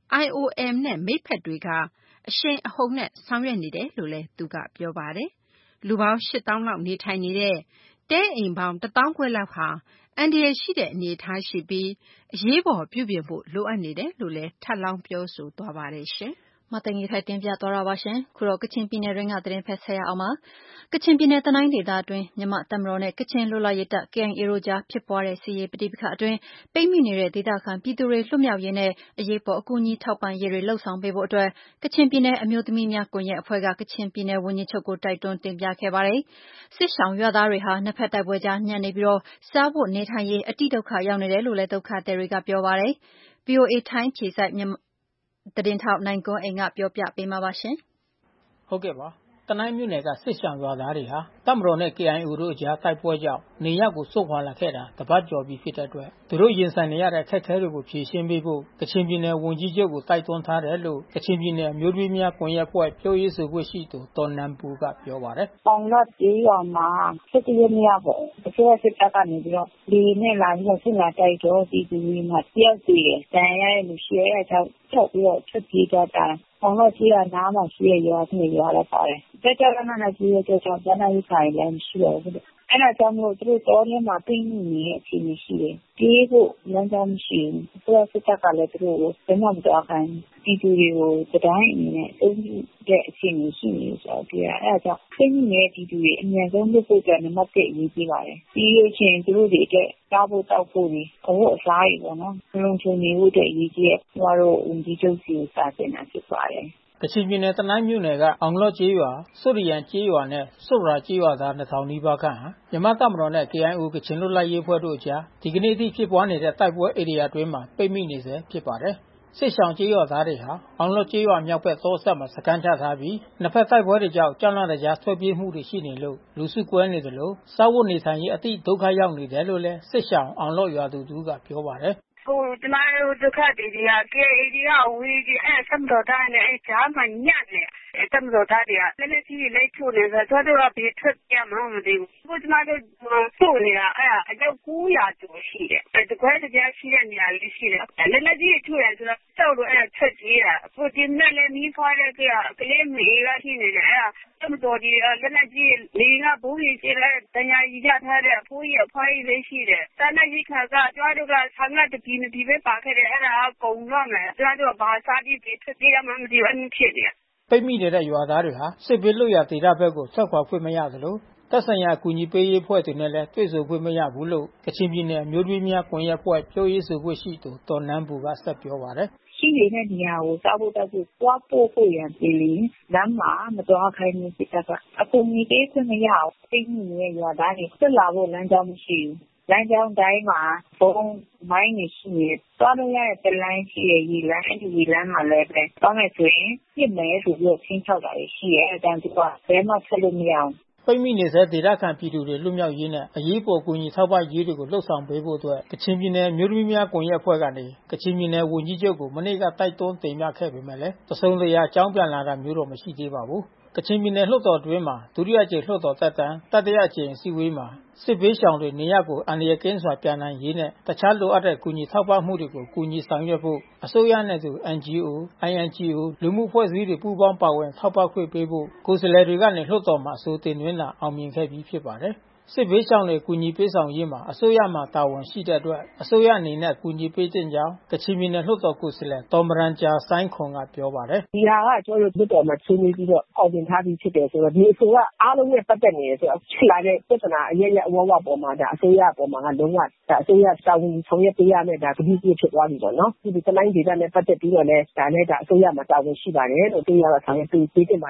IOM နဲ့မိတ်ဖက်တွေကအရှိန်အဟုန်နဲ့ဆောင်ရွက်နေတယ်လို့လည်းသူကပြောပါတယ်။လူပေါင်း 8,000 လောက်နေထိုင်နေတဲ့တဲအိမ်ပေါင်း 1,500 လောက်ဟာအန္တရာယ်ရှိတဲ့အနေအထားရှိပြီးအရေးပေါ်ပြုပြင်ဖို့လိုအပ်နေတယ်လို့လည်းထပ်လောင်းပြောဆိုသွားပါတယ်ရှင်။မသိင်္ဂီထိုက်တင်ပြသွားတာပါရှင်။ခုတော့ကချင်ပြည်နယ်တွင်းကသတင်းဖက်ဆက်ရအောင်ပါ။ကချင်ပြည်နယ်တနိုင်းဒေသအတွင်းမြန်မာတပ်မတော်နဲ့ကချင်လွတ်လပ်ရေးတပ် KIA တို့ကြားဖြစ်ပွားတဲ့စစ်ရေးပဋိပက္ခအတွင်းပိတ်မိနေတဲ့ဒေသခံပြည်သူတွေလွတ်မြောက်ရေးနဲ့အရေးပေါ်အကူအညီထောက်ပံ့ရေးတွေလှုပ်ဆောင်ပေးဖို့အတွက်ကချင်ပြည်နယ်အမျိုးသမီးများကွန်ရက်အဖွဲ့ကကချင်ပြည်နယ်ဝန်ကြီးချုပ်ကိုတိုက်တွန်းတင်ပြခဲ့ပါတယ်။စစ်ရှောင်ရွာသားတွေဟာနှစ်ဖက်တိုက်ပွဲကြားညံ့နေပြီးစားဖို့နေထိုင်ရေးအတိဒုက္ခရောက်နေတယ်လို့လည်းဒုက္ခသည်တွေကပြောပါတယ်။ VOA ထိုင်းခြေစိုက်သတင်းထောက်နိုင်ကွန်းအိန်ကပြောပြပေးမှာပါရှင်။ဟုတ်ကဲ့ပါ။တနိုင်းမြို့နယ်ကစစ်ရှောင်ရွာသားတွေဟာတပ်မတော်နဲ့ KIO တို့အကြားတိုက်ပွဲကြောင့်နေရပ်ကိုစွန့်ခွာလာခဲ့တာတပတ်ကျော်ပြီဖြစ်တဲ့အတွက်သူတို့ရင်ဆိုင်နေရတဲ့အခက်အခဲတွေကိုဖြေရှင်းပေးဖို့ကချင်ပြည်နယ်ဝန်ကြီးချုပ်ကိုတိုက်တွန်းထားတယ်လို့ကချင်ပြည်နယ်မျိုးသမီးများကွန်ရက်ဖွဲ့ပြောရေးဆိုခွင့်ရှိသူဒေါ်နန်ပူကပြောပါတယ်။အောင်လော့ကျေးရွာမှာ17ရက်နေ့ပေါ့တချို့စစ်တပ်ကနေပြီးတော့ဒီနေ့လာပြီးတော့ဆင်လာတိုက်တော့ဒီဒီမှာတယောက်တည်းတန်ရရဲ့လူရှိရဲ့အကြောင်းချက်ပြီးတော့ချက်ပြေးတော့တာအောင်လော့ကျေးရွာနားမှာရှိတဲ့ရွာတွေရွာလည်းပါတယ်။တက်ကြရနာကြီးရဲ့ကြောင့်ကျန်းမာရေးဆိုင်လည်းရှိတော့ဘူး။အဲ့ဒါကြောင့်မို့သူတို့တော်ထဲမှာပြင်နေတဲ့အခြေအနေရှိတယ်။ပြေးဖို့လမ်းကြောင်းမရှိဘူး။ဆိုတော့စစ်တပ်ကလည်းသူတို့ကိုဘယ်မှမတော်ခိုင်းဒီသူတွေကိုတိုင်းအနေနဲ့အုံးတဲ့အခြေအနေရှိနေဆိုတော့ဒီအဲ့ဒါကြောင့်ပြင်နေတဲ့ဒီသူတွေအများဆုံးလုပ်ဖို့အတွက်နံပါတ်1အရေးကြီးပါတယ်။ပြီးလို့ရှိရင်သူတို့တွေအတွက်စားဖို့တောက်ဖို့တွေအဝတ်အစားတွေပေါ့နော်။လုံခြုံနေဖို့အတွက်အရေးကြီးတယ်။ကျမတို့ဝန်ကြီးချုပ်စီကိုစာတင်တာဖြစ်ပါတယ်။ကချင်ပြည်နယ်တနိုင်းမြို့နယ်ကအောင်လော့ကျေးရွာစွတ်ရန်ကျေးရွာနဲ့စွတ်ရာကျေးရွာသား 2000 နီးပါးခန့်ဟာမြန်မာတပ်မတော်နဲ့ KIO ကချင်လွတ်လပ်ရေးအဖွဲ့တို့အကြားဒီကနေ့အထိဖြစ်ပွားနေတဲ့တိုက်ပွဲဧရိယာအတွင်းမှာပိတ်မိနေဆဲဖြစ်ပါတယ်။စစ်ရှောင်ကျေးရွာသားတွေဟာအောင်လော့ကျေးရွာမြောက်ဘက်တောဆက်မှာစခန်းချထားပြီးနှစ်ဖက်တိုက်ပွဲတွေကြောင့်ကြောက်လန့်တကြားထွက်ပြေးမှုတွေရှိနေလို့လူစုကွဲနေတယ်လို့စားဝတ်နေထိုင်ရေးအတိဒုက္ခရောက်နေတယ်လို့လည်းစစ်ရှောင်အောင်လော့ရွာသူကပြောပါတယ်ကိုကျမတို့ဒုက္ခတွေတွေက KIA တွေကဝေးကြီးအဲ့ဆမ်တော်သားနဲ့အဲ့ဂျာမညက်နဲ့အဲ့ဆမ်တော်သားတွေကလည်းလည်းကြီးလိုက်ချိုးနေဆိုတော့တို့ကဘယ်ထွက်ကြမှမသိဘူးကိုကျမတို့ဆိုးနေတာအဲ့အကြောက်900ကျော်ရှိတယ်အဲ့တကွဲတပြားရှိတဲ့နေရာလေးရှိတယ်လည်းလည်းကြီးချိုးရဆိုတော့တောက်လို့အဲ့ထွက်ကြီးတာကိုဒီနဲ့လည်းနီးဖွားတဲ့ကလေးမေကရှိနေတယ်အဲ့ဆမ်တော်ကြီးလည်းလည်းကြီးလေးကဘူးကြီးရှိတယ်တညာကြီးကြထားတဲ့အဖိုးကြီးအဖွားကြီးလေးရှိတယ်တန်းတဲ့ကြီးခါကကျမတို့ကဆံကတပီဒီပဲပါခဲ့တယ်အဲ့ဒါကုံတော့မယ်ကျမတို့ဘာစားပြီးဖြစ်ပြရမှမသိဘူးအဖြစ်နေပိတ်မိနေတဲ့ရွာသားတွေဟာစစ်ဘေးလွတ်ရာဒေသဘက်ကိုဆက်ခွာခွင့်မရသလိုသက်ဆိုင်ရာအကူအညီပေးရေးအဖွဲ့တွေနဲ့လည်းတွေ့ဆုံခွင့်မရဘူးလို့ကချင်ပြည်နယ်မျိုးသမီးများကွန်ရက်ဖွဲ့ပြောရေးဆိုခွင့်ရှိသူဒေါ်နန်ပူကဆက်ပြောပါတယ်ရှိနေတဲ့နေရာကိုစားဖို့တောက်ဖို့တွားဖို့ရန်ပြည်လင်းလမ်းမှာမတော်ခိုင်းနေစစ်တပ်ကအကူအညီပေးခွင့်မရအောင်ပိတ်မိနေတဲ့ရွာသားတွေဆက်လာဖို့လမ်းကြောင်းမရှိဘူးလမ်းကြောင်းတိုင်းမှာဘုံမိုင်းနေရှိနေသွားလို့ရတဲ့လိုင်းရှိရည်လမ်းဒီလမ်းမှာလည်းပဲသွားမယ်ဆိုရင်ပြစ်မယ်ဆိုပြီးချင်းချောက်တာရှိရဲအတန်းသူကဘယ်မှဆက်လို့မရအောင်ပိတ်မိနေစေဒေသခံပြည်သူတွေလွတ်မြောက်ရေးနဲ့အရေးပေါ်ကူညီထောက်ပံ့ရေးတွေကိုလှုပ်ဆောင်ပေးဖို့အတွက်ကချင်ပြည်နယ်မျိုးသမီးများကွန်ရက်အဖွဲ့ကနေကချင်ပြည်နယ်ဝန်ကြီးချုပ်ကိုမနေ့ကတိုက်တွန်းတင်ပြခဲ့ပေမဲ့လည်းတစုံတရာအကြောင်းပြန်လာတာမျိုးတော့မရှိသေးပါဘူးကချင်ပြည်နယ်လွှတ်တော်တွင်းမှာဒုတိယအကြိမ်လွှတ်တော်သက်တမ်းတတိယအကြိမ်အစည်းအဝေးမှာစစ်ဘေးရှောင်တွေနေရပ်ကိုအန္တရာယ်ကင်းစွာပြန်နိုင်ရေးနဲ့တခြားလိုအပ်တဲ့ကူညီထောက်ပံ့မှုတွေကိုကူညီဆောင်ရွက်ဖို့အစိုးရနဲ့သူ NGO, INGO လူမှုအဖွဲ့အစည်းတွေပူးပေါင်းပါဝင်ထောက်ပံ့ခွင့်ပေးဖို့ကိုယ်စားလှယ်တွေကနေလွှတ်တော်မှာအဆိုတင်သွင်းတာအောင်မြင်ခဲ့ပြီးဖြစ်ပါတယ်စစ်ဘေးရှောင်တွေကူညီပေးဆောင်ရေးမှာအစိုးရမှာတာဝန်ရှိတဲ့အတွက်အစိုးရအနေနဲ့ကူညီပေးတဲ့ကြောင်းကချင်ပြည်နယ်လွှတ်တော်ကိုယ်စားလှယ်ဒေါ်မရန်ဂျာဆိုင်းခွန်ကပြောပါတယ်ဒီဟာကကျွန်တော်တို့လွှတ်တော်မှာဆွေးနွေးပြီးတော့အောင်တင်ထားပြီးဖြစ်တယ်ဆိုတော့ဒီအဆိုကအားလုံးနဲ့ပတ်သက်နေတယ်ဆိုတော့ဖြစ်လာတဲ့ပြဿနာအရရအဝဝပေါ်မှာဒါအစိုးရပေါ်မှာကလုံးဝဒါအစိုးရတာဝန်ဆောင်ရွက်ပေးရမယ်ဒါပြည်ပြဖြစ်သွားပြီပေါ့နော်ဒီတလိုင်းဒေသနဲ့ပတ်သက်ပြီးတော့လည်းဒါနဲ့ဒါအစိုးရမှာတာဝန်ရှိပါတယ်လို့အစိုးရကဆောင်ရွက်ပေးတင်ပါတယ်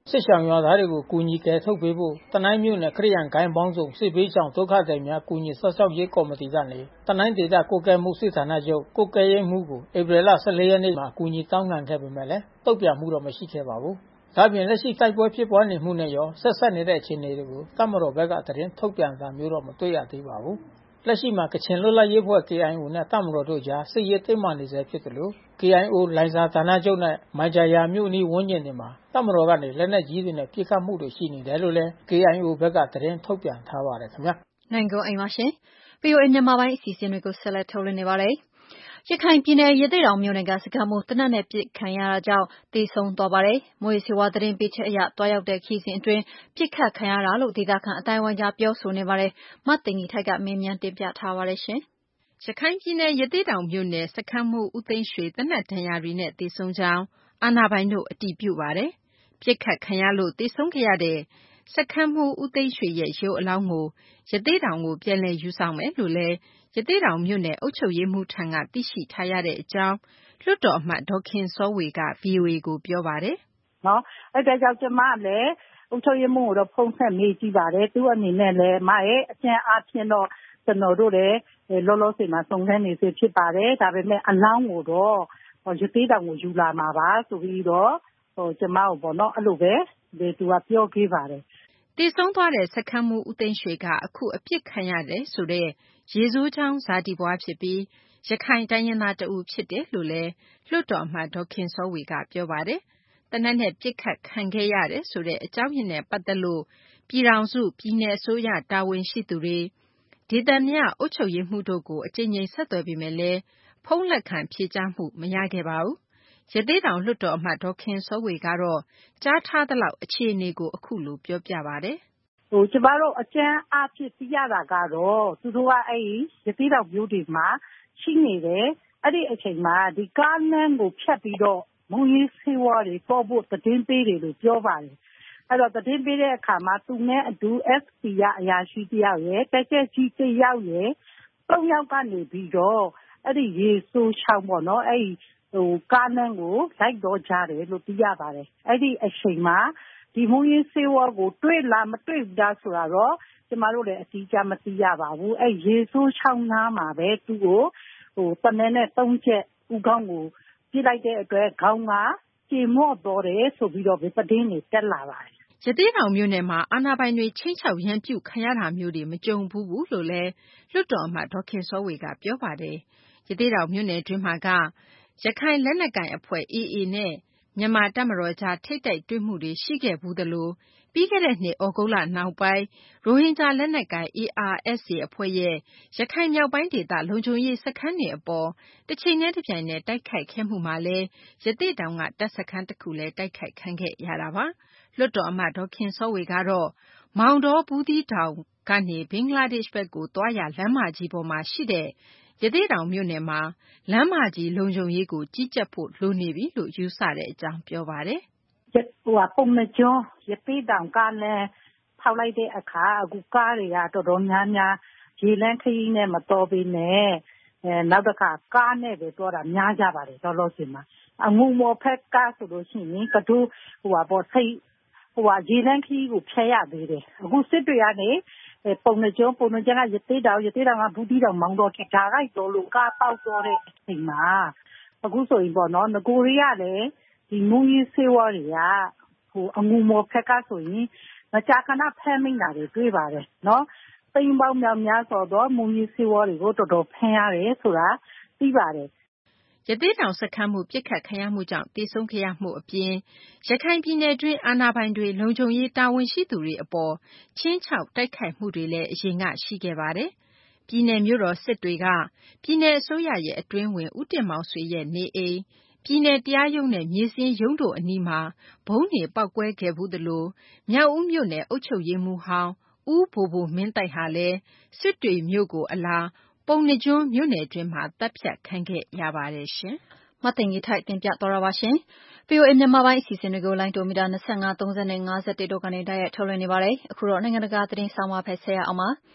စစ်ရှောင်ရွာသားတွေကိုကူညီကယ်ထုတ်ပေးဖို့တနိုင်းမြို့နယ်ခရိယန်ဂိုင်းပေါင်းစုံစစ်ဘေးရှောင်ဒုက္ခသည်များကူညီဆောက်ရှောက်ရေးကော်မတီကနေတနိုင်းဒေသကိုကဲမှုစစ်ဌာနချုပ်ကိုကဲရေးမှုကိုဧပြီလ14ရက်နေ့မှာကူညီတောင်းခံခဲ့ပေမဲ့လည်းတုံ့ပြန်မှုတော့မရှိခဲ့ပါဘူး။ဒါပြင်လက်ရှိတိုက်ပွဲဖြစ်ပွားနေမှုနဲ့ရောဆက်ဆက်နေတဲ့အခြေအနေတွေကိုတပ်မတော်ဘက်ကသတင်းထုတ်ပြန်တာမျိုးတော့မတွေ့ရသေးပါဘူး။လက်ရှိမှာကချင်လွတ်လပ်ရေးဖွဲ့ KIO နဲ့တပ်မတော်တို့ကြားစစ်ရေးတင်းမာနေဆဲဖြစ်တယ်လို့ KIO လိုင်ဇာဌာနချုပ်နဲ့မိုင်ဂျာယာမြို့နီးဝန်းကျင်တွေမှာတပ်မတော်ကနေလက်နက်ကြီးတွေနဲ့ပစ်ခတ်မှုတွေရှိနေတယ်လို့လည်း KIO ဘက်ကသတင်းထုတ်ပြန်ထားပါတယ်ခင်ဗျာ။နိုင်ကုန်အိမ်ပါရှင်။ VOA မြန်မာပိုင်းအစီအစဉ်တွေကိုဆက်လက်ထုတ်လွှင့်နေပါတယ်။ရခိုင်ပြည်နယ်ရသေ့တောင်မြို့နယ်ကစခန်းမှုတနက်နဲ့ပစ်ခံရတာကြောင့်သေဆုံးသွားပါတယ်။မွေးစေဝါသတင်းပေးချက်အရတွားရောက်တဲ့ခီးစဉ်အတွင်းပစ်ခတ်ခံရတာလို့ဒေသခံအတိုင်းဝိုင်းကြားပြောဆိုနေပါတယ်။မသိင်္ဂီထိုက်ကမင်းမြန်တင်ပြထားပါတယ်ရှင်။ရခိုင်ပြည်နယ်ရသေ့တောင်မြို့နယ်စခန်းမှုဦးသိန်းရွှေတနက်ဒဏ်ရာတွေနဲ့သေဆုံးကြောင်းအာဏာပိုင်တို့အတည်ပြုပါတယ်။ပြစ်ခတ်ခံရလို့သေဆုံးခဲ့ရတဲ့စခန်းမှုဦးသိန်းရွှေရဲ့ရုပ်အလောင်းကိုရသေ့တောင်ကိုပြန်လည်ယူဆောင်မယ်လို့လည်းရသေ့တောင်မြို့နယ်အုပ်ချုပ်ရေးမှူးထံကသိရှိထားရတဲ့အကြောင်းလွှတ်တော်အမတ်ဒေါ်ခင်စောဝေက VOA ကိုပြောပါတယ်။နော်အဲ့ဒါကြောင့်ကျမလည်းအုပ်ချုပ်ရေးမှူးကိုတော့ဖုန်းဆက်မေးကြည့်ပါတယ်။သူအနေနဲ့လည်းမရဲ့အကျဉ်းအားဖြင့်တော့ကျွန်တော်တို့လည်းလောလောဆယ်မှာစုံစမ်းနေစေဖြစ်ပါတယ်။ဒါပေမဲ့အလောင်းကိုတော့ရသေးတောင်ကိုယူလာမှာပါဆိုပြီးတော့ကျမကိုပေါ့နော်အဲ့လိုပဲသူကပြောခဲ့ပါတယ်။တည်ဆုံးသွားတဲ့စခန်းမှုဦးသိန်းရွှေကအခုအပြစ်ခံရတယ်ဆိုတဲ့ရေစိုးချောင်းဇာတိဘွားဖြစ်ပြီးရခိုင်တိုင်းရင်းသားတဦးဖြစ်တယ်လို့လည်းလွှတ်တော်အမတ်ဒေါ်ခင်စောဝေကပြောပါတယ်။တနက်နဲ့ပြစ်ခတ်ခံခဲ့ရတယ်ဆိုတဲ့အကြောင်းရင်းနဲ့ပတ်သက်လို့ပြည်ထောင်စုပြည်내အစိုးရတာဝန်ရှိသူတွေဒေသမြအုပ်ချုပ်ရေးမှူးတို့ကိုအကြိမ်ကြိမ်ဆက်သွယ်ပေမဲ့လည်းဖုန်းလက်ခံဖြေကြားမှုမရခဲ့ပါဘူး။ရသေ့တောင်လွှတ်တော်အမတ်ဒေါ်ခင်စောဝေကတော့ကြားထားသလောက်အခြေအနေကိုအခုလိုပြောပြပါတယ်။ကျမတို့အကျဉ်းအားဖြင့်သိရတာကတော့သူတို့ကအဲ့ရသေ့တောင်မြို့တွေမှာရှိနေတယ်အဲ့ဒီအချိန်မှာဒီကားလမ်းကိုဖြတ်ပြီးတော့မုံရီဆေးဝါးတွေပေါ်ဖို့သတင်းပေးတယ်လို့ပြောပါတယ်အဲ့တော့သတင်းပေးတဲ့အခါမှာသူနဲ့အတူ SP ရအရာရှိတယောက်ရယ်တက်ချက်ကြီးတယောက်ရယ်၃ယောက်ကနေပြီးတော့အဲ့ဒီရေစိုးချောင်းပေါ့နော်အဲ့ကားလမ်းကိုလိုက်တော့ကြတယ်လို့သိရပါတယ်အဲ့ဒီအချိန်မှာဒီမုံရီဆေးဝါးကိုတွေ့လားမတွေ့ဘူးလားဆိုတာတော့ကျမတို့လည်းအတိအကျမသိရပါဘူးအဲ့ရေစိုးချောင်းနားမှာပဲသူ့ကိုတနည်းနဲ့၃ချက်ဥကောင်းကိုပြစ်လိုက်တဲ့အတွက်ခေါင်းကကြေမော့တော့တယ်ဆိုပြီးတော့သတင်းတွေတက်လာပါတယ်ရသေ့တောင်မြို့နယ်မှာအာဏာပိုင်တွေချင်းချောက်ရန်ပြုခံရတာမျိုးတွေမကြုံဘူးလို့လည်းလွှတ်တော်အမတ်ဒေါ်ခင်စောဝေကပြောပါတယ်ရသေ့တောင်မြို့နယ်တွင်းမှာကရခိုင်လက်နက်ကိုင်အဖွဲ့ AA နဲ့မြန်မာတပ်မတော်ကြားထိပ်တိုက်တွေ့မှုတွေရှိခဲ့ဘူးသလိုပြီးခဲ့တဲ့နှစ်ဩဂုတ်လနောက်ပိုင်းရိုဟင်ဂျာလက်နက်ကိုင် ARSA အဖွဲ့ရဲ့ရခိုင်မြောက်ပိုင်းဒေသလုံခြုံရေးစခန်းတွေအပေါ်တစ်ချိန်နဲ့တစ်ပြိုင်နက်တိုက်ခိုက်ခဲ့မှုမှာလည်းရသေ့တောင်ကတပ်စခန်းတစ်ခုလည်းတိုက်ခိုက်ခံခဲ့ရတာပါလွှတ်တော်အမတ်ဒေါ်ခင်စောဝေကတော့မောင်တော်ဘူးသီးတောင်ကနေဘင်္ဂလားဒေ့ရှ်ဘက်ကိုသွားရလမ်းမကြီးပေါ်မှာရှိတဲ့ရသေ့တောင်မြို့နယ်မှာလမ်းမကြီးလုံခြုံရေးကိုကြီးကြပ်ဖို့လိုနေပြီလို့ယူဆတဲ့အကြောင်းပြောပါတယ်ပုံနှကျွန်းရသေ့တောင်ကားလမ်းဖောက်လိုက်တဲ့အခါအခုကားတွေကတော်တော်များများရေလမ်းခရီးနဲ့မတော်ပေနဲ့နောက်တစ်ခါကားနဲ့ပဲတော့တာများကြပါတယ်တော်တော်စင်မှာအငူမော်ဖက်ကားဆိုလို့ရှိရင်ကတူစိတ်ရေလမ်းခရီးကိုဖျက်ရသေးတယ်အခုစစ်တွေကနေပုံနှကျွန်းကရသေ့တောင်ကဘူးတီတောင်မောင်းတော့ဒါရိုက်တော့လို့ကားပေါက်တော့တဲ့အချိန်မှာအခုဆိုရင်ပေါ့နော်ငကိုရီးယားလည်းဒီမူကြီးဆေးဝါးတွေကအငူမော်ဖက်ကဆိုရင်မကြာခဏဖမ်းမိတာတွေတွေ့ပါတယ်နော်သိန်းပေါင်းများစွာတော့မူကြီးဆေးဝါးတွေကိုတော်တော်ဖမ်းရတယ်ဆိုတာသိပါတယ်ရသေ့တောင်စခန်းမှုပြစ်ခတ်ခံရမှုကြောင့်တေဆုံးခဲ့ရမှုအပြင်ရခိုင်ပြည်နယ်တွင်းအာဏာပိုင်တွေလုံခြုံရေးတာဝန်ရှိသူတွေအပေါ်ချင်းချောက်တိုက်ခိုက်မှုတွေလည်းအရင်ကရှိခဲ့ပါတယ်ပြည်내မြို့တော်စစ်တွေကပြည်내အစိုးရရဲ့အတွင်းဝင်ဦးတင်မောင်ဆွေရဲ့နေအိမ်ပြည်내တရားရုံးနဲ့မြေစင်းရုံးတို့အနီးမှာဘုံတွေပောက်ကွဲခဲ့ဘူးသလိုမြောက်ဦးမြို့နယ်အုပ်ချုပ်ရေးမှူးဟောင်းဦးဘိုဘိုမင်းတိုက်ဟာလည်းစစ်တွေမြို့ကိုအလားပုံနှကျွန်းမြို့နယ်တွင်းမှာတပ်ဖြတ်ခံခဲ့ရပါတယ်ရှင်။မသိင်္ဂီထိုက်တင်ပြသွားတာပါရှင်။ VOA မြန်မာပိုင်းအစီအစဉ်တွေကိုလိုင်းဒိုမီတာ25 30နဲ့51တို့ကနေတိုက်ရိုက်ထုတ်လွှင့်နေပါတယ်။အခုတော့နိုင်ငံတကာသတင်းဆောင်မဖက်ဆက်ရအောင်ပါ။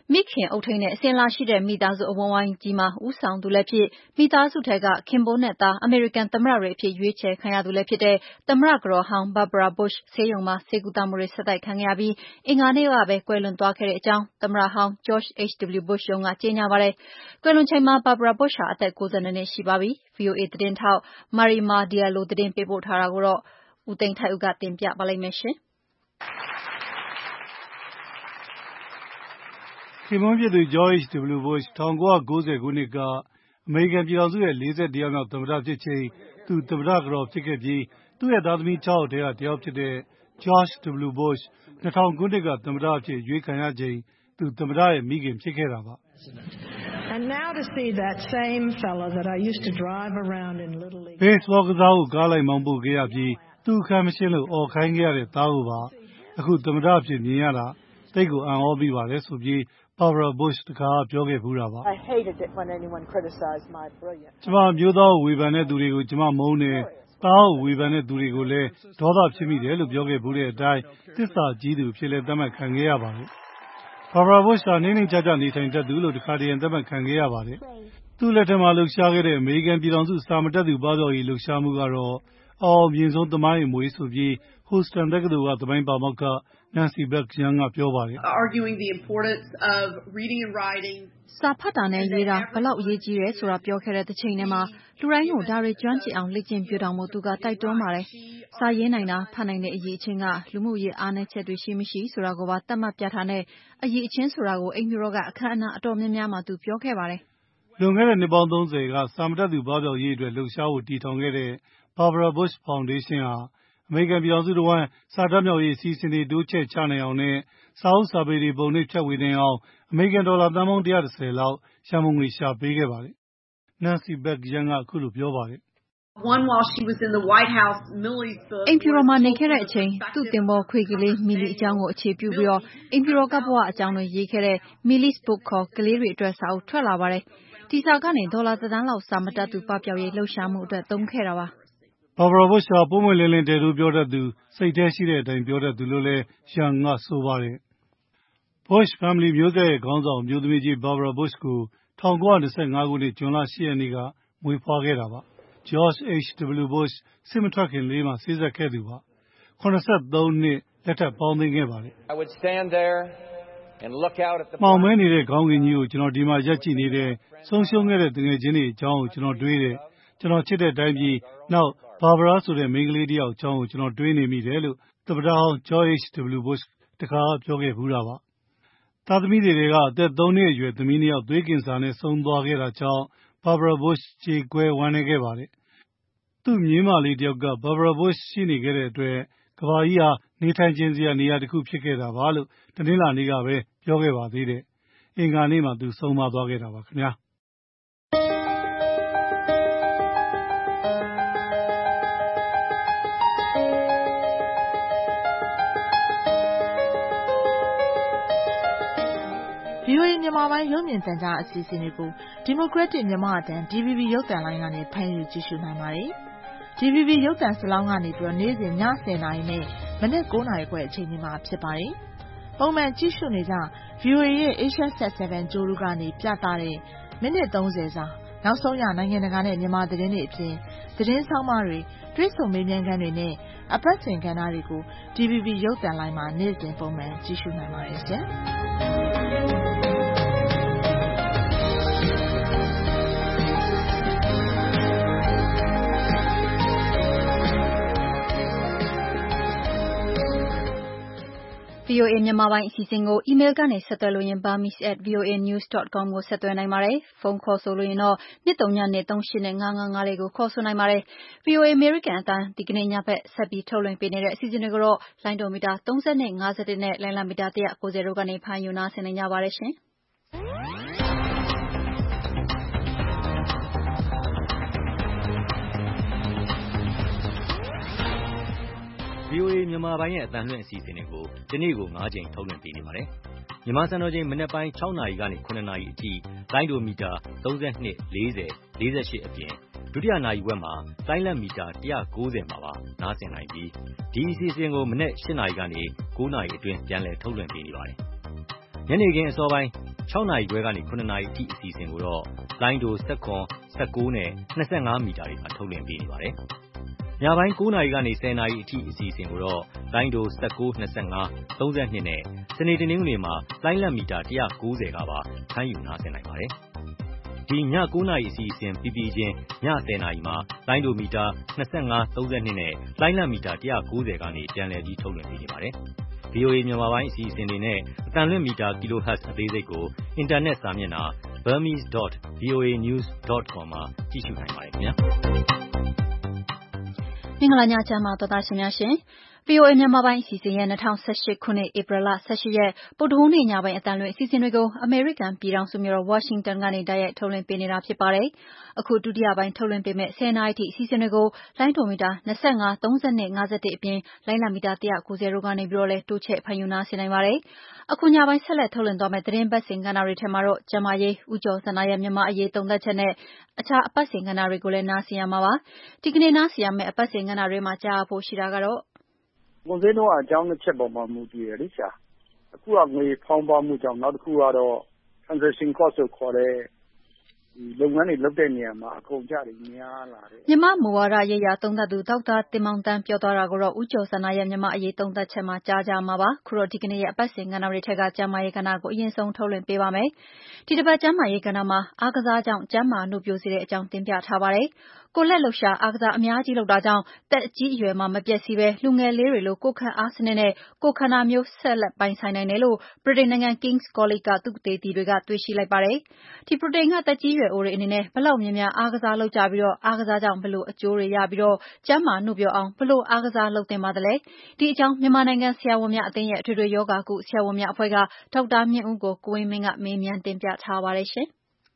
မိခင်အုပ်ထိန်းနဲ့အစဉ်လာရှိတဲ့မိသားစုအဝန်းဝိုင်းကြီးမှာဦးဆောင်သူလည်းဖြစ်မိသားစုထဲကခင်ပွန်းနဲ့သားအမေရိကန်သမ္မတတွေအဖြစ်ရွေးချယ်ခံရသူလည်းဖြစ်တဲ့သမ္မတကတော်ဟောင်း Barbara Bush ဆေးရုံမှာဆေးကုသမှုတွေဆက်တိုက်ခံခဲ့ရပြီးအင်္ဂါနေ့ကပဲကွယ်လွန်သွားခဲ့တဲ့အကြောင်းသမ္မတဟောင်း George H.W. Bush ရုံးကကြေညာပါတယ်။ကွယ်လွန်ချိန်မှာ Barbara Bush ဟာအသက်92နှစ်ရှိပါပြီ။ VOA သတင်းထောက် Marima Diallo သတင်းပေးပို့ထားတာကိုဦးသိန်းထိုက်ဦးကတင်ပြပါလိမ့်မယ်ရှင်။ခင်ပွန်းဖြစ်သူ George H.W. Bush 1990 ခုနှစ်ကအမေရိကန်ပြည်ထောင်စုရဲ့ 41 ယောက်မြောက်သမ္မတဖြစ်ချိန်သူသမ္မတကတော်ဖြစ်ခဲ့ပြီးသူ့ရဲ့သားသမီး6ယောက်ထဲကတယောက်ဖြစ်တဲ့ George W. Bush 2000 ခုနှစ်ကသမ္မတအဖြစ်ရွေးခံရချိန်သူသမ္မတရဲ့မိခင်ဖြစ်ခဲ့တာပါ။ Baseball ကစားဖို့ကားလိုက်မောင်းပို့ခဲ့ရပြီးသူ့အခန်းမရှင်းလို့အော်ခိုင်းခဲ့ရတဲ့သားကိုပါအခုသမ္မတအဖြစ်မြင်ရတာသိပ်ကိုအံ့ဩမိပါတယ်ဆိုပြီးBarbara Bush တခါပြောခဲ့ဖူးတာပါ။ကျမအမျိုးသားကိုဝေဖန်တဲ့သူတွေကိုကျမမုန်းတယ်။သားကိုဝေဖန်တဲ့သူတွေကိုလည်းဒေါသဖြစ်မိတယ်လို့ပြောခဲ့ဖူးတဲ့အတိုင်းသစ္စာကြီးသူဖြစ်လဲသတ်မှတ်ခံခဲ့ရပါတယ်။ Barbara Bush ဟာနှိမ့်နှိမ့်ချနေထိုင်တတ်သူလို့တခါတရံသတ်မှတ်ခံခဲ့ရပါတယ်။သူ့လက်ထက်မှာလှုပ်ရှားခဲ့တဲ့အမေရိကန်ပြည်ထောင်စုစာမတတ်သူပပျောက်ရေးလှုပ်ရှားမှုကတော့အောင်မြင်ဆုံးသမိုင်းအမွေဆိုပြီး Houston တက္ကသိုလ်ကသမိုင်းပါမောက္ခNancy Berg Young ကပြောပါတယ်။စာဖတ်တာနဲ့ရေးတာဘလောက်အရေးကြီးတယ်ဆိုတာပြောခဲ့တဲ့တစ်ချိန်တည်းမှာလူတိုင်းကိုဒါတွေကျွမ်းကျင်အောင်လေ့ကျင့်ပြတောင်မှုသူကတိုက်တွန်းပါတယ်။စာရေးနိုင်တာဖတ်နိုင်တဲ့အရေးအချင်းကလူမှုရေးအားနည်းချက်တွေရှိမရှိဆိုတာကိုပါသတ်မှတ်ပြထားတဲ့အရေးအချင်းဆိုတာကိုအိမ်ဖြူတော်ကအခမ်းအနားအတော်များများမှာသူပြောခဲ့ပါတယ်။လွန်ခဲ့တဲ့နှစ်ပေါင်း30ကစာမတတ်သူပပျောက်ရေးအတွက်လှုပ်ရှားဖို့တည်ထောင်ခဲ့တဲ့ Barbara Bush Foundation ဟာအမေရိကန်ပြည်ထောင်စုတစ်ဝန်းစာတတ်မြောက်ရေးအစီအစဉ်တွေတိုးချဲ့ချနိုင်အောင်နဲ့စာအုပ်စာပေတွေပုံနှိပ်ဖြန့်ဝေနိုင်အောင်အမေရိကန်ဒေါ်လာသန်းပေါင်း130လောက်ရန်ပုံငွေရှာပေးခဲ့ပါတယ်။ Nancy Berg Young ကအခုလိုပြောပါတယ်။အိမ်ဖြူတော်မှာနေခဲ့တဲ့အချိန်သူ့တင်ပေါ်ခွေကလေးမီလီအကြောင်းကိုအခြေပြုပြီးအိမ်ဖြူတော်ကဘဝအကြောင်းတွေရေးခဲ့တဲ့ Millie's Book ခေါ်ကလေးတွေအတွက်စာအုပ်ထွက်လာပါတယ်။ဒီစာကနေဒေါ်လာ1 သန်းလောက်စာမတတ်သူပပျောက်ရေးလှုပ်ရှားမှုအတွက်သုံးခဲ့တာပါ။ Barbara Bush ဟာပွင့်ပွင့်လင်းလင်းတဲတိုးပြောတတ်သူစိတ်ထဲရှိတဲ့အတိုင်းပြောတတ်သူလို့လည်း Young ကဆိုပါတယ်။ Bush Family မျိုးဆက်ရဲ့ခေါင်းဆောင်အမျိုးသမီးကြီး Barbara Bush ကို1925 ခုနှစ်ဇွန်လ 8 ရက်နေ့ကမွေးဖွားခဲ့တာပါ။ George H.W. Bush စစ်မထွက်ခင်လေးမှာဆေးဆက်ခဲ့သူပါ။73 နှစ်လက်ထပ်ပေါင်းသိမ်းခဲ့ပါတယ်။မှောင်မဲနေတဲ့ခေါင်းကင်ကြီးကိုကျွန်တော်ဒီမှာရပ်ကြည့်နေတဲ့ဆုံးရှုံးခဲ့တဲ့တငယ်ချင်းတွေအကြောင်းကိုကျွန်တော်တွေးတယ်။ကျွန်တော်ချစ်တဲ့တိုင်းပြည်နောက် Barbara ဆိုတဲ့မိန်းကလေးတယောက်အကြောင်းကိုကျွန်တော်တွေးနေမိတယ်လို့သမ္မတဟောင်း George H.W. Bush တခါပြောခဲ့ဖူးတာပါ။သားသမီးတွေကအသက်3 နှစ်အရွယ်သမီး2ယောက်သွေးကင်ဆာနဲ့ဆုံးသွားခဲ့တာကြောင့် Barbara Bush ကြေကွဲဝမ်းနည်းခဲ့ပါတယ်။သူ့မြေးမလေးတယောက်က Barbara Bush ရှိနေခဲ့တဲ့အတွက်ကမ္ဘာကြီးဟာနေထိုင်ခြင်းစရာနေရာတစ်ခုဖြစ်ခဲ့တာပါလို့တနင်္လာနေ့ကပဲပြောခဲ့ပါသေးတယ်။အင်္ဂါနေ့မှာသူဆုံးမသွားခဲ့တာပါခင်ဗျာ။ VOA မြန်မာပိုင်းရုပ်မြင်သံကြားအစီအစဉ်တွေကို Democratic မြန်မာအသံ DVB ရုပ်သံလိုင်းကနေဖမ်းယူကြည့်ရှုနိုင်ပါတယ်။ DVB ရုပ်သံစလောင်းကနေပြီးနေ့စဉ်ည 10 နာရီနဲ့မနက် 9 နာရီခွဲအချိန်တွေမှာဖြစ်ပါတယ်။ပုံမှန်ကြည့်ရှုနေကြ VOA ရဲ့ Asia Sat 7 ကြိုးတို့ကနေပြသတဲ့မိနစ် 30 စာနောက်ဆုံးရနိုင်ငံတကာနဲ့မြန်မာသတင်းတွေအပြင်သတင်းဆောင်းပါးတွေတွေ့ဆုံမေးမြန်းခန်းတွေနဲ့အပတ်စဉ်ကဏ္ဍတွေကို DVB ရုပ်သံလိုင်းမှာနေ့စဉ်ပုံမှန်ကြည့်ရှုနိုင်ပါတယ်ရှင်။ VOA မြန်မာပိုင်းအစီအစဉ်ကို email ကနေဆက်သွယ်လို့ရင် burmese@voanews.com ကိုဆက်သွယ်နိုင်ပါတယ်။ဖုန်းခေါ်ဆိုလို့ရင်တော့239 ကိုခေါ်ဆိုနိုင်ပါတယ်။ VOA အမေရိကန်အသံဒီကနေ့ညဘက်ဆက်ပြီးထုတ်လွှင့်ပေးနေတဲ့အစီအစဉ်တွေကိုတော့လိုင်းဒိုမီတာ30 နဲ့ 51 နဲ့လိုင်းလမီတာ190တို့ကနေဖမ်းယူနားဆင်နိုင်ကြပါတယ်ရှင်။ VOA မြန်မာပိုင်းရဲ့အသံလွှင့်အစီအစဉ်တွေကိုဒီနေ့ကို9 ကြိမ်ထုတ်လွှင့်ပေးနေပါတယ်။မြန်မာစံတော်ချိန်မနက်ပိုင်း6 နာရီကနေ9 နာရီအထိလိုင်းဒိုမီတာ32 40 48အပြင်ဒုတိယနာရီဝက်မှာလိုင်းလမီတာ190မှာပါနားဆင်နိုင်ပြီးဒီအစီအစဉ်ကိုမနက်8 နာရီကနေ9 နာရီအတွင်းပြန်လည်ထုတ်လွှင့်ပေးနေပါတယ်။ညနေခင်းအစောပိုင်း6နာရီခွဲကနေ9နာရီအထိအစီအစဉ်ကိုတော့လိုင်းဒို17 19နဲ့25မီတာတွေမှာထုတ်လွှင့်ပေးနေပါတယ်။ညပိုင်း9နာရီကနေ10နာရီအထိအစီအစဉ်ကိုတော့လိုင်းဒို19 25 32နဲ့စနေတနင်္ဂနွေမှာလိုင်းလက်မီတာ190ကပါဖမ်းယူနားဆင်နိုင်ပါတယ်။ဒီည9နာရီအစီအစဉ်ပြီးချင်းည10နာရီမှာလိုင်းဒိုမီတာ25 32နဲ့လိုင်းလက်မီတာ190ကနေပြန်လည်ပြီးထုတ်လွှင့်ပေးနေပါတယ်။ VOA မြန်မာပိုင်းအစီအစဉ်တွေနဲ့အတန်လွင့်မီတာ kHz အသေးစိတ်ကိုအင်တာနက်စာမျက်နှာ burmese.voanews.com မှာကြည့်ရှုနိုင်ပါတယ်ခင်ဗျာမင်္ဂလာညချမ်းပါသောသားရှင်များရှင် VOA မြန်မာပိုင်းအစီအစဉ်ရဲ့2018ခုနှစ်ဧပြီလ18ရက်ပုဒ်နေ့ညပိုင်းအတန်လွင့်အစီအစဉ်တွေကိုအမေရိကန်ပြည်ထောင်စုမြို့တော်ဝါရှင်တန်ကနေတိုက်ရိုက်ထုတ်လွှင့်ပေးနေတာဖြစ်ပါတယ်။အခုဒုတိယပိုင်းထုတ်လွှင့်ပေးမဲ့10နာရီထိအစီအစဉ်တွေကိုလိုင်းဒိုမီတာ25 32 51အပြင်လိုင်းလမီတာ190တို့ကနေပြီးတော့လဲတိုးချဲ့ဖန်ယူနာဆင်နိုင်ပါတယ်။အခုညပိုင်းဆက်လက်ထုတ်လွှင့်သွားမဲ့သတင်းပတ်စဉ်ကဏ္ဍတွေထဲမှာတော့ကျမရေးဦးကျော်စန္ဒရဲ့မြန်မာအရေးသုံးသပ်ချက်နဲ့အခြားအပတ်စဉ်ကဏ္ဍတွေကိုလည်းနားဆင်ရမှာပါ။ဒီကနေ့နားဆင်ရမယ့်အပတ်စဉ်ကဏ္ဍတွေမှာကြားဖို့ရှိတာကတော့ကုန်စည်နှုန်းအကြောင်းတစ်ချက်ပေါ်မှာမူတည်ရလိမ့်ရှာအခုကငွေဖောင်းပွားမှုကြောင့်နောက်တစ်ခုကတော့ transaction cost ကိုခေါ်တဲ့လုပ်ငန်းတွေလုပ်တဲ့နေရာမှာအကုန်ကြတွေများလာတယ်မြန်မာမူဝါဒရေးရာသုံးသပ်သူဒေါက်တာတင်မောင်တန်းပြောသွားတာကိုတော့ဦးကျော်စန္ဒရဲ့မြန်မာအရေးသုံးသပ်ချက်မှာကြားကြမှာပါခုတော့ဒီကနေ့ရဲ့အပတ်စဉ်ကဏ္ဍတွေထက်ကကျန်းမာရေးကဏ္ဍကိုအရင်ဆုံးထုတ်လွှင့်ပေးပါမယ်ဒီတစ်ပတ်ကျန်းမာရေးကဏ္ဍမှာအားကစားကြောင့်ကျန်းမာနှုတ်ပြိုစေတဲ့အကြောင်းတင်ပြထားပါတယ်ကိုလက်လှုပ်ရှားအားကစားအများကြီးလုပ်တာကြောင့်တက်အကြီးအရွယ်မှာမပြည့်စည်ပဲလူငယ်လေးတွေလိုကိုယ်ခံအားစနစ်နဲ့ကိုယ်ခန္ဓာမျိုးဆက်လက်ပိုင်ဆိုင်နိုင်တယ်လို့ဗြိတိန်နိုင်ငံ King's College ကသုတေသီတွေကတွေ့ရှိလိုက်ပါတယ်ဒီဗြိတိန်ကတက်ကြီးရွယ်အိုတွေအနေနဲ့ဘလောက်များများအားကစားလုပ်ကြပြီးတော့အားကစားကြောင့်ဘလို့အကျိုးတွေရပြီးတော့ကျန်းမာနှုတ်ပြအောင်ဘလို့အားကစားလုပ်တင်ပါသလဲဒီအကြောင်းမြန်မာနိုင်ငံဆရာဝန်များအသင်းရဲ့အထွေထွေယောဂကုဆရာဝန်များအဖွဲ့ကဒေါက်တာမြင့်ဦးကိုကိုဝင်းမင်းကမေးမြန်းတင်ပြထားပါတယ်ရှင်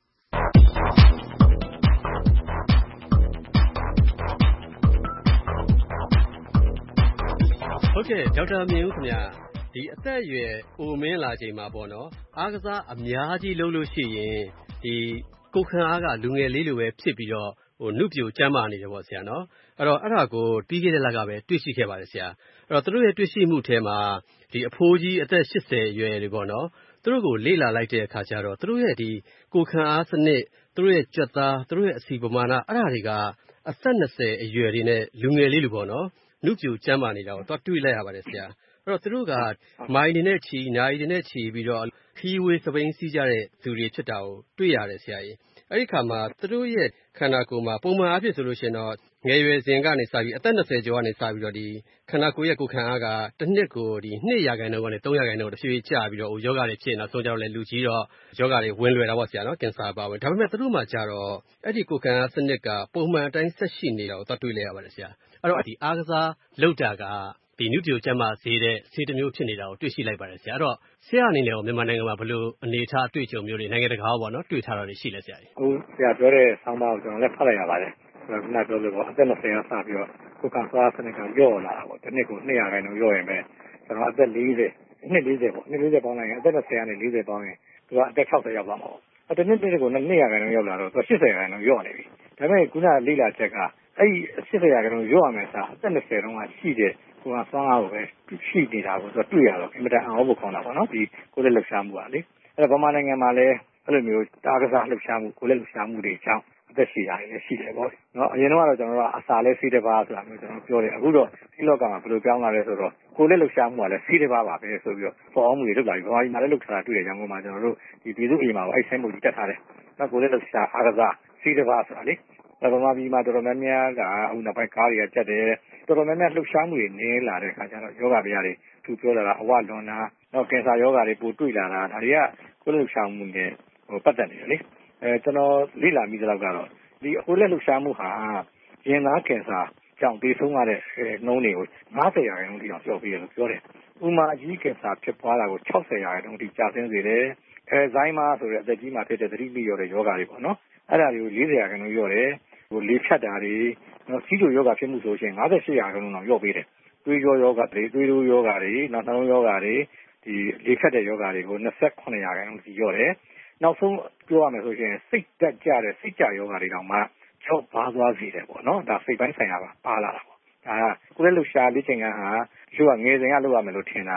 ဟုတ်ကဲ့ဒေါက်တာမြင့်ဦးခင်ဗျာဒီအသက်အရွယ်အိုမင်းလာချိန်မှာပေါ့နော်အားကစားအများကြီးလုပ်လို့ရှိရင်ဒီကိုယ်ခံအားကလူငယ်လေးလိုပဲဖြစ်ပြီးတော့နှုတ်ပြိုကျန်းမာနေတယ်ပေါ့ဆရာနော်အဲ့တော့အဲ့ဒါကိုပြီးခဲ့တဲ့လကပဲတွေ့ရှိခဲ့ပါတယ်ဆရာအဲ့တော့သူတို့ရဲ့တွေ့ရှိမှုထဲမှာဒီအဖိုးကြီးအသက်80အရွယ်တွေပေါ့နော်သူတို့ကိုလေ့လာလိုက်တဲ့အခါကျတော့သူတို့ရဲ့ဒီကိုယ်ခံအားစနစ်သူတို့ရဲ့ကြွက်သားသူတို့ရဲ့အစီပမာဏအဲ့ဒါတွေကအသက်20အရွယ်တွေနဲ့လူငယ်လေးလိုပေါ့နော်နှုတ်ပြိုကျန်းမာနေတာကိုတော့တွေ့လိုက်ရပါတယ်ဆရာအဲ့တော့သူတို့ကမိုင်တွေနဲ့ချီနိုင်တွေနဲ့ချီပြီးတော့ခီးဝေးစပိန်စီးကြတဲ့သူတွေဖြစ်တာကိုတွေ့ရတယ်ဆရာကြီးအဲ့ဒီခါမှာသူတို့ရဲ့ခန္ဓာကိုယ်မှာပုံမှန်အားဖြင့်ဆိုလို့ရှိရင်တော့ငယ်ရွယ်စဉ်ကနေစပြီးအသက်20ကျော်ကနေစပြီးတော့ဒီခန္ဓာကိုယ်ရဲ့ကိုယ်ခံအားကတစ်နှစ်ကိုဒီ2%ကနေ3%တဖြည်းဖြည်းကျပြီးတော့ယောဂတွေဖြစ်နေတာဆိုကြတော့လေလူကြီးတော့ယောဂတွေဝင်လွယ်တာပေါ့ဆရာနော်ကင်ဆာပါဝင်ဒါပေမဲ့သူတို့မှကြတော့အဲ့ဒီကိုယ်ခံအားစနစ်ကပုံမှန်အတိုင်းဆက်ရှိနေတာကိုတွေ့လိုက်ရပါတယ်ဆရာအဲ့တော့ဒီအားကစားလောက်တာကဒီနုပြိုကျန်းမာစေတဲ့ဆေးတစ်မျိုးဖြစ်နေတာကိုတွေ့ရှိလိုက်ပါတယ်ဆရာအဲ့တော့ဆရာအနေနဲ့ရောမြန်မာနိုင်ငံမှာဘယ်လိုအနေအထားအတွေ့အကြုံမျိုးတွေနိုင်ငံတကာပေါ့နော်တွေ့ထားတာတွေရှိလဲဆရာကြီးဟုတ်ဆရာပြောတဲ့ဆောင်းပါးကိုကျွန်တော်လည်းဖတ်လိုက်ရပါတယ်ခုနပြောလို့ပေါ့အသက်20ကစပြီးတော့ကိုယ်ခံစားစနစ်ကလျော့လာတာပေါ့တစ်နှစ်ကို2%လျော့ရင်ပဲကျွန်တော်အသက်40နှစ်40ပေါ့နှစ်40ပေါင်းလိုက်ရင်အသက်20ကနေ40ပေါင်းရင်သူကအသက်60ရောက်သွားမှာပေါ့တစ်နှစ်ကို2%ရောက်လာတော့သူ80%လျော့နေပြီဒါပေမဲ့ခုနလေ့လာချက်ကအဲ့ဒီ80%လျော့ရမယ်စားအသက်20တုန်းကရှိတဲ့ကိုယ်ကစွမ်းအားကိုပဲရှိနေတာကိုသူတွေ့ရတော့အင်မတန်အောင်ဖို့ခေါင်းတာပေါ့နော်ဒီကိုယ်လက်လှုပ်ရှားမှုကလေအဲ့တော့ဗမာနိုင်ငံမှာလည်းအဲ့လိုမျိုးတာကစားလှုပ်ရှားမှုကိုယ်လက်လှုပ်ရှားမှုတွေကြောင့်အသက်ရှည်တာလည်းရှိတယ်ပေါ့နော်အရင်တော့ကျွန်တော်တို့ကအစာလဲဆေးတစ်ပါးဆိုတာမျိုးကျွန်တော်ပြောတယ်အခုတော့ဒီလောကမှာဘယ်လိုပြောင်းလာလဲဆိုတော့ကိုယ်လက်လှုပ်ရှားမှုကလည်းဆေးတစ်ပါးပါပဲဆိုပြီးတော့ပေါ်အောင်မှုတွေလုပ်လာပြီဗမာပြည်မှာလည်းလှုပ်ရှားတာတွေ့တယ်ရန်ကုန်မှာကျွန်တော်တို့ဒီပြည်သူ့အိမ်မှာအဲ့ဆိုင်မှုကြီးတက်ထားတယ်နော်ကိုယ်လက်လှုပ်ရှားအားကစားဆေးတစ်ပါးဆိုတာလေဗမာပြည်မှာတော်တော်များများကအခုနောက်ပိုင်းကားတွေကကျက်တယ်တော်တော်များများလှုပ်ရှားမှုတွေနည်းလာတဲ့အခါကျတော့ယောဂဗျာတွေသူပြောလာတာအဝလွန်တာနောက်ကင်ဆာယောဂတွေပိုတွေ့လာတာဒါတွေကကိုယ်လှုပ်ရှားမှုနဲ့ပတ်သက်နေတယ်လေကျွန်တော်လေ့လာမိသလောက်ကတော့ဒီကိုယ်လှုပ်ရှားမှုဟာရင်သားကင်ဆာကြောင့်သေဆုံးရတဲ့နှုန်းတွေကို90%တိအောင်လျှော့ပေးတယ်လို့ပြောတယ်ဥမာအကြီးကင်ဆာဖြစ်ပွားတာကို60%တိကျဆင်းစေတယ်ဇိုင်းမာဆိုတဲ့အသက်ကြီးမှဖြစ်တဲ့သတိပိရောတဲ့ယောဂတွေပေါ့နော်အဲ့ဒါတွေကို40%လျော့တယ်လေဖြတ်တာတွေနော်စီးကျိုယောဂဖြစ်မှုဆိုရင်58%လောက်လျော့ပေးတယ်သွေးကြောယောဂတွေသွေးတိုးယောဂတွေနောက်နှလုံးယောဂတွေဒီလေဖြတ်တဲ့ယောဂတွေကို28%စီလျော့တယ်နောက်ဆုံးပြောရမယ်ဆိုရင်စိတ်တက်ကြတဲ့စိတ်ကြယောဂတွေတောင်မှချော့ပါသွားစေတယ်ပေါ့နော်ဒါစိတ်ပိုင်းဆိုင်ရာပါလာတာပေါ့ဒါကကိုယ်လက်လှုပ်ရှားလေ့ကျင့်ခန်းဟာသူကငယ်စဉ်ကလုပ်ရမယ်လို့ထင်တာအ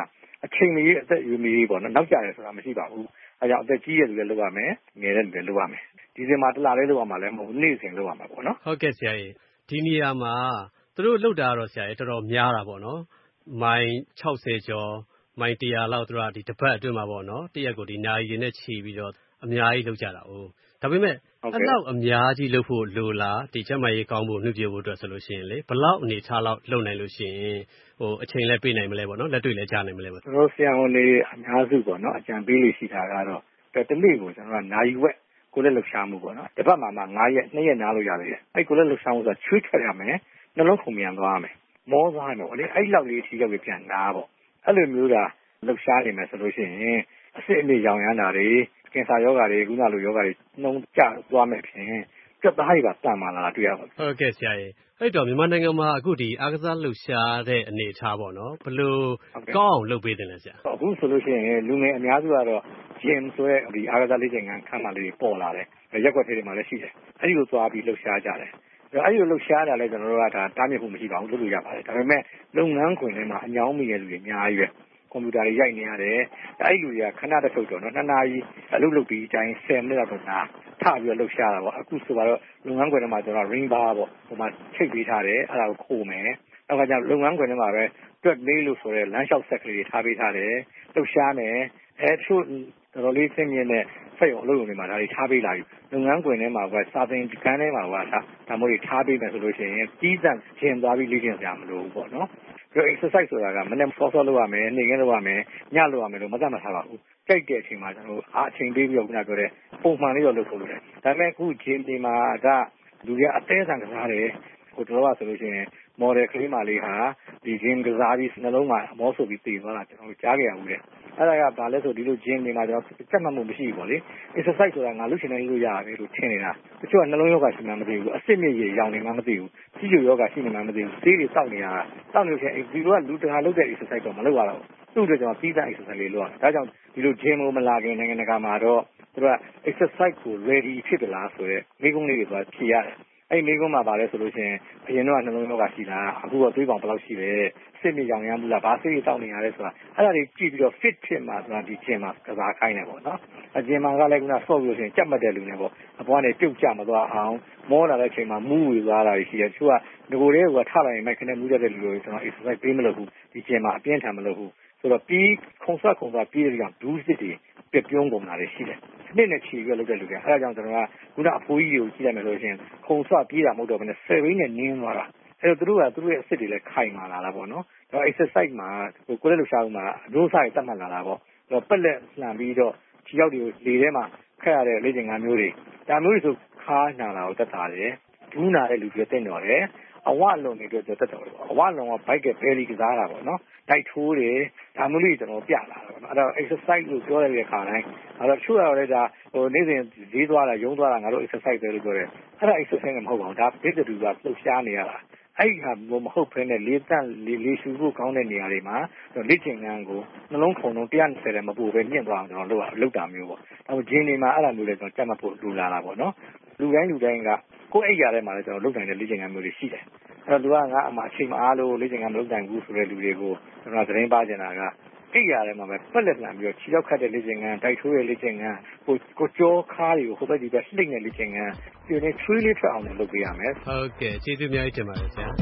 ချိန်မီအသက်အရွယ်မီပေါ့နော်နောက်ကျတယ်ဆိုတာမရှိပါဘူးအဲကြောင့်အသက်ကြီးတဲ့လူလည်းလုပ်ရမယ်ငယ်တဲ့လူလည်းလုပ်ရမယ်ဒီစင်မှာတစ်လလေးလုပ်ရမှာလည်းမဟုတ်နေ့စဉ်လုပ်ရမှာပေါ့နော်ဟုတ်ကဲ့ဆရာကြီးဒီနေရာမှာသူတို့လုပ်တာတော့ဆရာကြီးတော်တော်များတာပေါ့နော်မိုင်60ကျော်မိုင်100လောက်သူတို့ကဒီတစ်ပတ်အတွင်းမှာပေါ့နော်တရက်ကိုဒီနာရီတွေနဲ့ခြေပြီးတော့အများကြီးလုပ်ကြတာ哦ဒါပေမဲ့အဲ့လောက်အများကြီးလုပ်ဖို့လိုလားဒီကျန်းမာရေးကောင်းဖို့နှုတ်ပြဖို့အတွက်ဆိုလို့ရှိရင်လေဘလောက်အနေထားလောက်လုပ်နိုင်လို့ရှိရင်အချိန်လည်းပေးနိုင်မလဲပေါ့နော်လက်တွေ့လည်းကြားနိုင်မလဲပေါ့ကျွန်တော်ဆရာဝန်တွေအများစုပေါ့နော်အကြံပေးလို့ရှိတာကတော့တနေ့ကိုကျွန်တော်ကနာရီဝက်ကိုလည်းလှုပ်ရှားမှုပေါ့နော်တစ်ပတ်မှာ9ရက်2ရက်နားလို့ရတယ်အဲ့ကိုလည်းလှုပ်ရှားမှုဆိုတာချွေးထွက်ရမယ်နှလုံးခုန်မြန်သွားရမယ်မောသွားရမယ်ပေါ့လေအဲ့လောက်လေးထိရောက်ပြန်နာပေါ့အဲ့လိုမျိုးတာလှုပ်ရှားနေမယ်ဆိုလို့ရှိရင်အစစ်အမြစ်ရောင်ရမ်းတာတွေကင်ဆာယောဂါတွေခုနလိုယောဂါတွေနှုံကျသွားမယ်ဖြင့်ကြက်သားတွေပါတန်မာလာတာတွေ့ရပါတယ်ဟုတ်ကဲ့ဆရာကြီးအဲ့တော့မြန်မာနိုင်ငံမှာအခုဒီအားကစားလှုပ်ရှားတဲ့အနေအထားပေါ့နော်ဘယ်လိုကောင်းအောင်လုပ်ပေးတယ်လဲဆရာအခုဆိုလို့ရှိရင်လူငယ်အများစုကတော့ gym ဆိုတဲ့ဒီအားကစားလေ့ကျင့်ခန်းခန်းမလေးပေါ်လာတယ်ရက်ွက်တွေမှာလည်းရှိတယ်အဲ့ဒီလိုသွားပြီးလှုပ်ရှားကြတယ်အဲ့ဒီလိုလှုပ်ရှားတာလည်းကျွန်တော်တို့ကဒါတားမြစ်ဖို့မရှိပါဘူးလုပ်လို့ရပါတယ်ဒါပေမဲ့လုပ်ငန်းခွင်ထဲမှာအညောင်းမိတဲ့လူတွေအများကြီးပဲကွန်ပျူတာတွေရိုက်နေရတယ်အဲ့ဒီလူတွေကခဏတစ်ထုတ်တော့နော်2နာရီအလုပ်လုပ်ပြီးအတိုင်း10မိနစ်လောက်တော့နားထပြီးလှုပ်ရှားတာပေါ့အခုဆိုတော့လုပ်ငန်းခွင်ထဲမှာကျွန်တော် ring bar ပေါ့ဟိုမှာချိတ်ပေးထားတယ်အဲ့ဒါကိုခိုးမယ်နောက်ကကျလုပ်ငန်းခွင်ထဲမှာပဲ treadmill လို့ဆိုရဲလမ်းလျှောက်ဆက်ကလေးတွေထားပေးထားတယ်လှုပ်ရှားမယ်ချို့တော်တော်လေးသိမြင်တဲ့ဖိတ်အောင်အလုပ်လုပ်နေမှာဒါတွေထားပေးလာပြီလုပ်ငန်းခွင်ထဲမှာကစာသင်ခန်းထဲမှာကဒါမျိုးတွေထားပေးမယ်ဆိုလို့ရှိရင်ကြီးစံကျင်သွားပြီးလေ့ကျင့်စရာမလိုဘူးပေါ့နော်ပြီးတော့ exercise ဆိုတာကမနေ့စောစောလုပ်ရမယ်နေ့ကင်းလုပ်ရမယ်ညလုပ်ရမယ်လို့မသတ်မှတ်ထားပါဘူးကြိုက်တဲ့အချိန်မှာကျွန်တော်တို့အချိန်ပေးပြီးတော့ခုနပြောတဲ့ပုံမှန်လေးတော့လုပ်ဖို့လိုတယ်ဒါပေမဲ့အခု gym ဒီမှာကလူတွေအသေးစံကစားတယ်ဟိုတော့ဆိုလို့ရှိရင် model ကလေးမလေးဟာဒီ gym ကစားပြီးနှလုံးမှာအမောဆိုပြီးတည်သွားတာကျွန်တော်တို့ကြားခဲ့ရဘူးလေအဲ့ဒါကဘာလဲဆိုဒီလို gym တွေမှာကျွန်တော်စက်မှတ်မှုမရှိဘူးပေါ့လေ exercise ဆိုတာငါလုပ်ချင်တယ်လို့ရတယ်လို့ထင်နေတာတချို့ကနှလုံးယောဂရှိမှမသိဘူးအစစ်မြစ်ရေရောင်နေမှမသိဘူးစီးကျူယောဂရှိနေမှမသိဘူးဆေးတွေတောက်နေတာတောက်လို့ရှိရင်ဒီလိုကလူတကာလုပ်တဲ့ exercise တော့မလုပ်ရတော့ဘူးသူ့အတွက်ကျွန်တော်ပြီးသား exercise လေးလုပ်ရတယ်ဒါကြောင့်ဒီလို gym ကိုမလာခင်နိုင်ငံတကာမှာတော့သူက exercise ကို ready ဖြစ်သလားဆိုတော့မိကုန်းလေးတွေဆိုတာဖြေရတယ်အဲ့မိကုန်းမှာပါလဲဆိုလို့ရှိရင်အရင်တော့နှလုံးယောဂရှိလားအခုတော့သွေးပေါင်ဘယ်လောက်ရှိလဲစစ်မြစ်ရောင်ရမ်းဘူးလားဘာဆေးတွေတောက်နေရလဲဆိုတာအဲ့ဒါတွေကြည့်ပြီးတော့ fit ဖြစ်မှာဆိုတာဒီ gym မှာကစားခိုင်းတယ်ပေါ့နော်အ gym မှာကလည်းခုနဆော့ပြီးလို့ရှိရင်ကြက်မှတ်တဲ့လူတွေပေါ့အပေါ်ကနေပြုတ်ကျမသွားအောင်မောလာတဲ့အချိန်မှာမူးဝေသွားတာရှိတယ်သူကငကိုယ်လေးကထလိုက်ရင်မိုက်ခနဲ့မူးတဲ့လူတွေကျွန်တော် exercise ပေးမလို့ဘူးဒီ gym မှာအပြင်းထန်မလို့ဘူးဆိုတော့ပြီးခုံဆွပြီးတဲ့ကြောင့်ဒူးစစ်တွေပြပြုံးကုန်တာတွေရှိတယ်နှစ်နဲ့ချီပြီးလုပ်တဲ့လူတွေအဲဒါကြောင့်ကျွန်တော်ကခုနအဖိုးကြီးကိုကြည့်လိုက်မယ်ဆိုရင်ခုံဆွပြေးတာမဟုတ်တော့ဘဲနဲ့ဆယ်ဘိန်းနဲ့နင်းသွားတာအဲ့တော့သူတို့ရဲ့အစ်စ်တွေလည်းခိုင်မာလာတာပေါ့နော်ဒါ exercise မှာကိုယ်လည်းလှုပ်ရှားမှုမှာအမျိုးအစားတွေတတ်မှတ်လာတာပေါ့ပက်လက်လှန်ပြီးတော့ခြေရောက်တွေကိုလေထဲမှာခက်ရတဲ့လေ့ကျင့်ခန်းမျိုးတွေဒါမျိုးတွေဆိုခါးနာတာကိုတက်တာတယ်ဒူးနာတဲ့လူတွေတက်တော်တယ်အဝလုံတွေအတွက်တက်တော်တယ်ပေါ့အဝလုံကဘိုက်ကပဲလီကစားတာပေါ့နော်တိုက်ထိုးတယ်ဒါမျိုးလေးကျွန်တော်ပြလာတာပေါ့နော်အဲ့တော့ exercise လို့ပြောရတဲ့ခါတိုင်းအဲ့တော့ချို့ရတော့လည်းဒါနေ့စဉ်ဈေးသွားတာရုံးသွားတာငါတို့ exercise ပဲလို့ပြောတယ်အဲ့ဒါ exercise မဟုတ်ပါဘူးဒါဘစ်တူကလှုပ်ရှားနေရတာအဲ့ဒီဟာမဟုတ်ဘဲနဲ့လေးရှူဖို့ကောင်းတဲ့နေရာတွေမှာလေ့ကျင့်ခန်းကိုနှလုံးခုန်လုံး120တဲ့မပို့ပဲမြင့်သွားအောင်ကျွန်တော်လုပ်တာမျိုးပေါ့ဒါပေမဲ့ဂျင်းတွေမှာအဲ့လိုမျိုးလည်းကျွန်တော်ကြက်မှတ်ဖို့လိုလာတာပေါ့နော်လူတိုင်းကိုယ့်အိမ်ရထဲမှာလည်းကျွန်တော်လုပ်နိုင်တဲ့လေ့ကျင့်ခန်းမျိုးတွေရှိတယ်အဲ့တော့လူကငါအမှအချိန်မအားလို့လေ့ကျင့်ခန်းမလုပ်နိုင်ဘူးဆိုတဲ့လူတွေကိုကျွန်တော်သတင်းပါချင်တာကအိယာထဲမှာပဲပက်လက်လှန်ပြီးတော့ခြေရောက်ခတ်တဲ့လေ့ကျင့်ခန်းတိုက်ထိုးတဲ့လေ့ကျင့်ခန်းကိုကြောခါးတွေကိုဟိုဘက်ဒီဘက်လှိမ့်တဲ့လေ့ကျင့်ခန်းဒီနေ့ချွေးလေးထွက်အောင်လုပ်ပေးရမယ်ဟုတ်ကဲ့ကျေးဇူးအများကြီးတင်ပါတယ်ဆရာ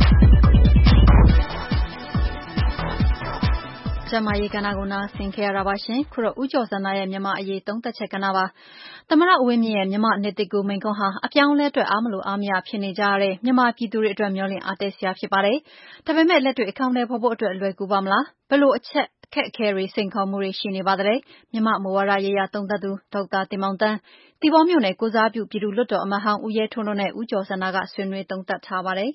ကျမရေးကဏ္ဍကိုနားဆင်ခဲ့ရတာပါရှင်ခုတော့ဦးကျော်စန္ဒရဲ့မြန်မာအရေးသုံးသက်ချက်ကဏ္ဍပါသမရဦးဝင်းမြင့်ရဲ့မြန်မာနှစ်တကူမိန့်ခွန်းဟာအပြောင်းလဲအတွက်အားမလို့အားမရဖြစ်နေကြရတဲ့မြန်မာပြည်သူတွေအတွက်မျှော်လင့်အားတက်စရာဖြစ်ပါတယ်ဒါပေမဲ့လက်တွေ့အကောင့်တွေဖော်ဖို့အတွက်လွယ်ကူပါမလားဘယ်လိုအခက်အခဲတွေစိန်ခေါ်မှုတွေရှိနေပါသလဲမြန်မာမူဝါဒရေးရာသုံးသပ်သူဒေါက်တာတင်မောင်သန်းတီဘောမြို့နယ်ကိုစားပြုပြည်သူ့လွှတ်တော်အမတ်ဟောင်းဦးရဲထွန်းတို့နဲ့ဦးကျော်စန္ဒကဆွေးနွေးသုံးသပ်ထားပါတယ်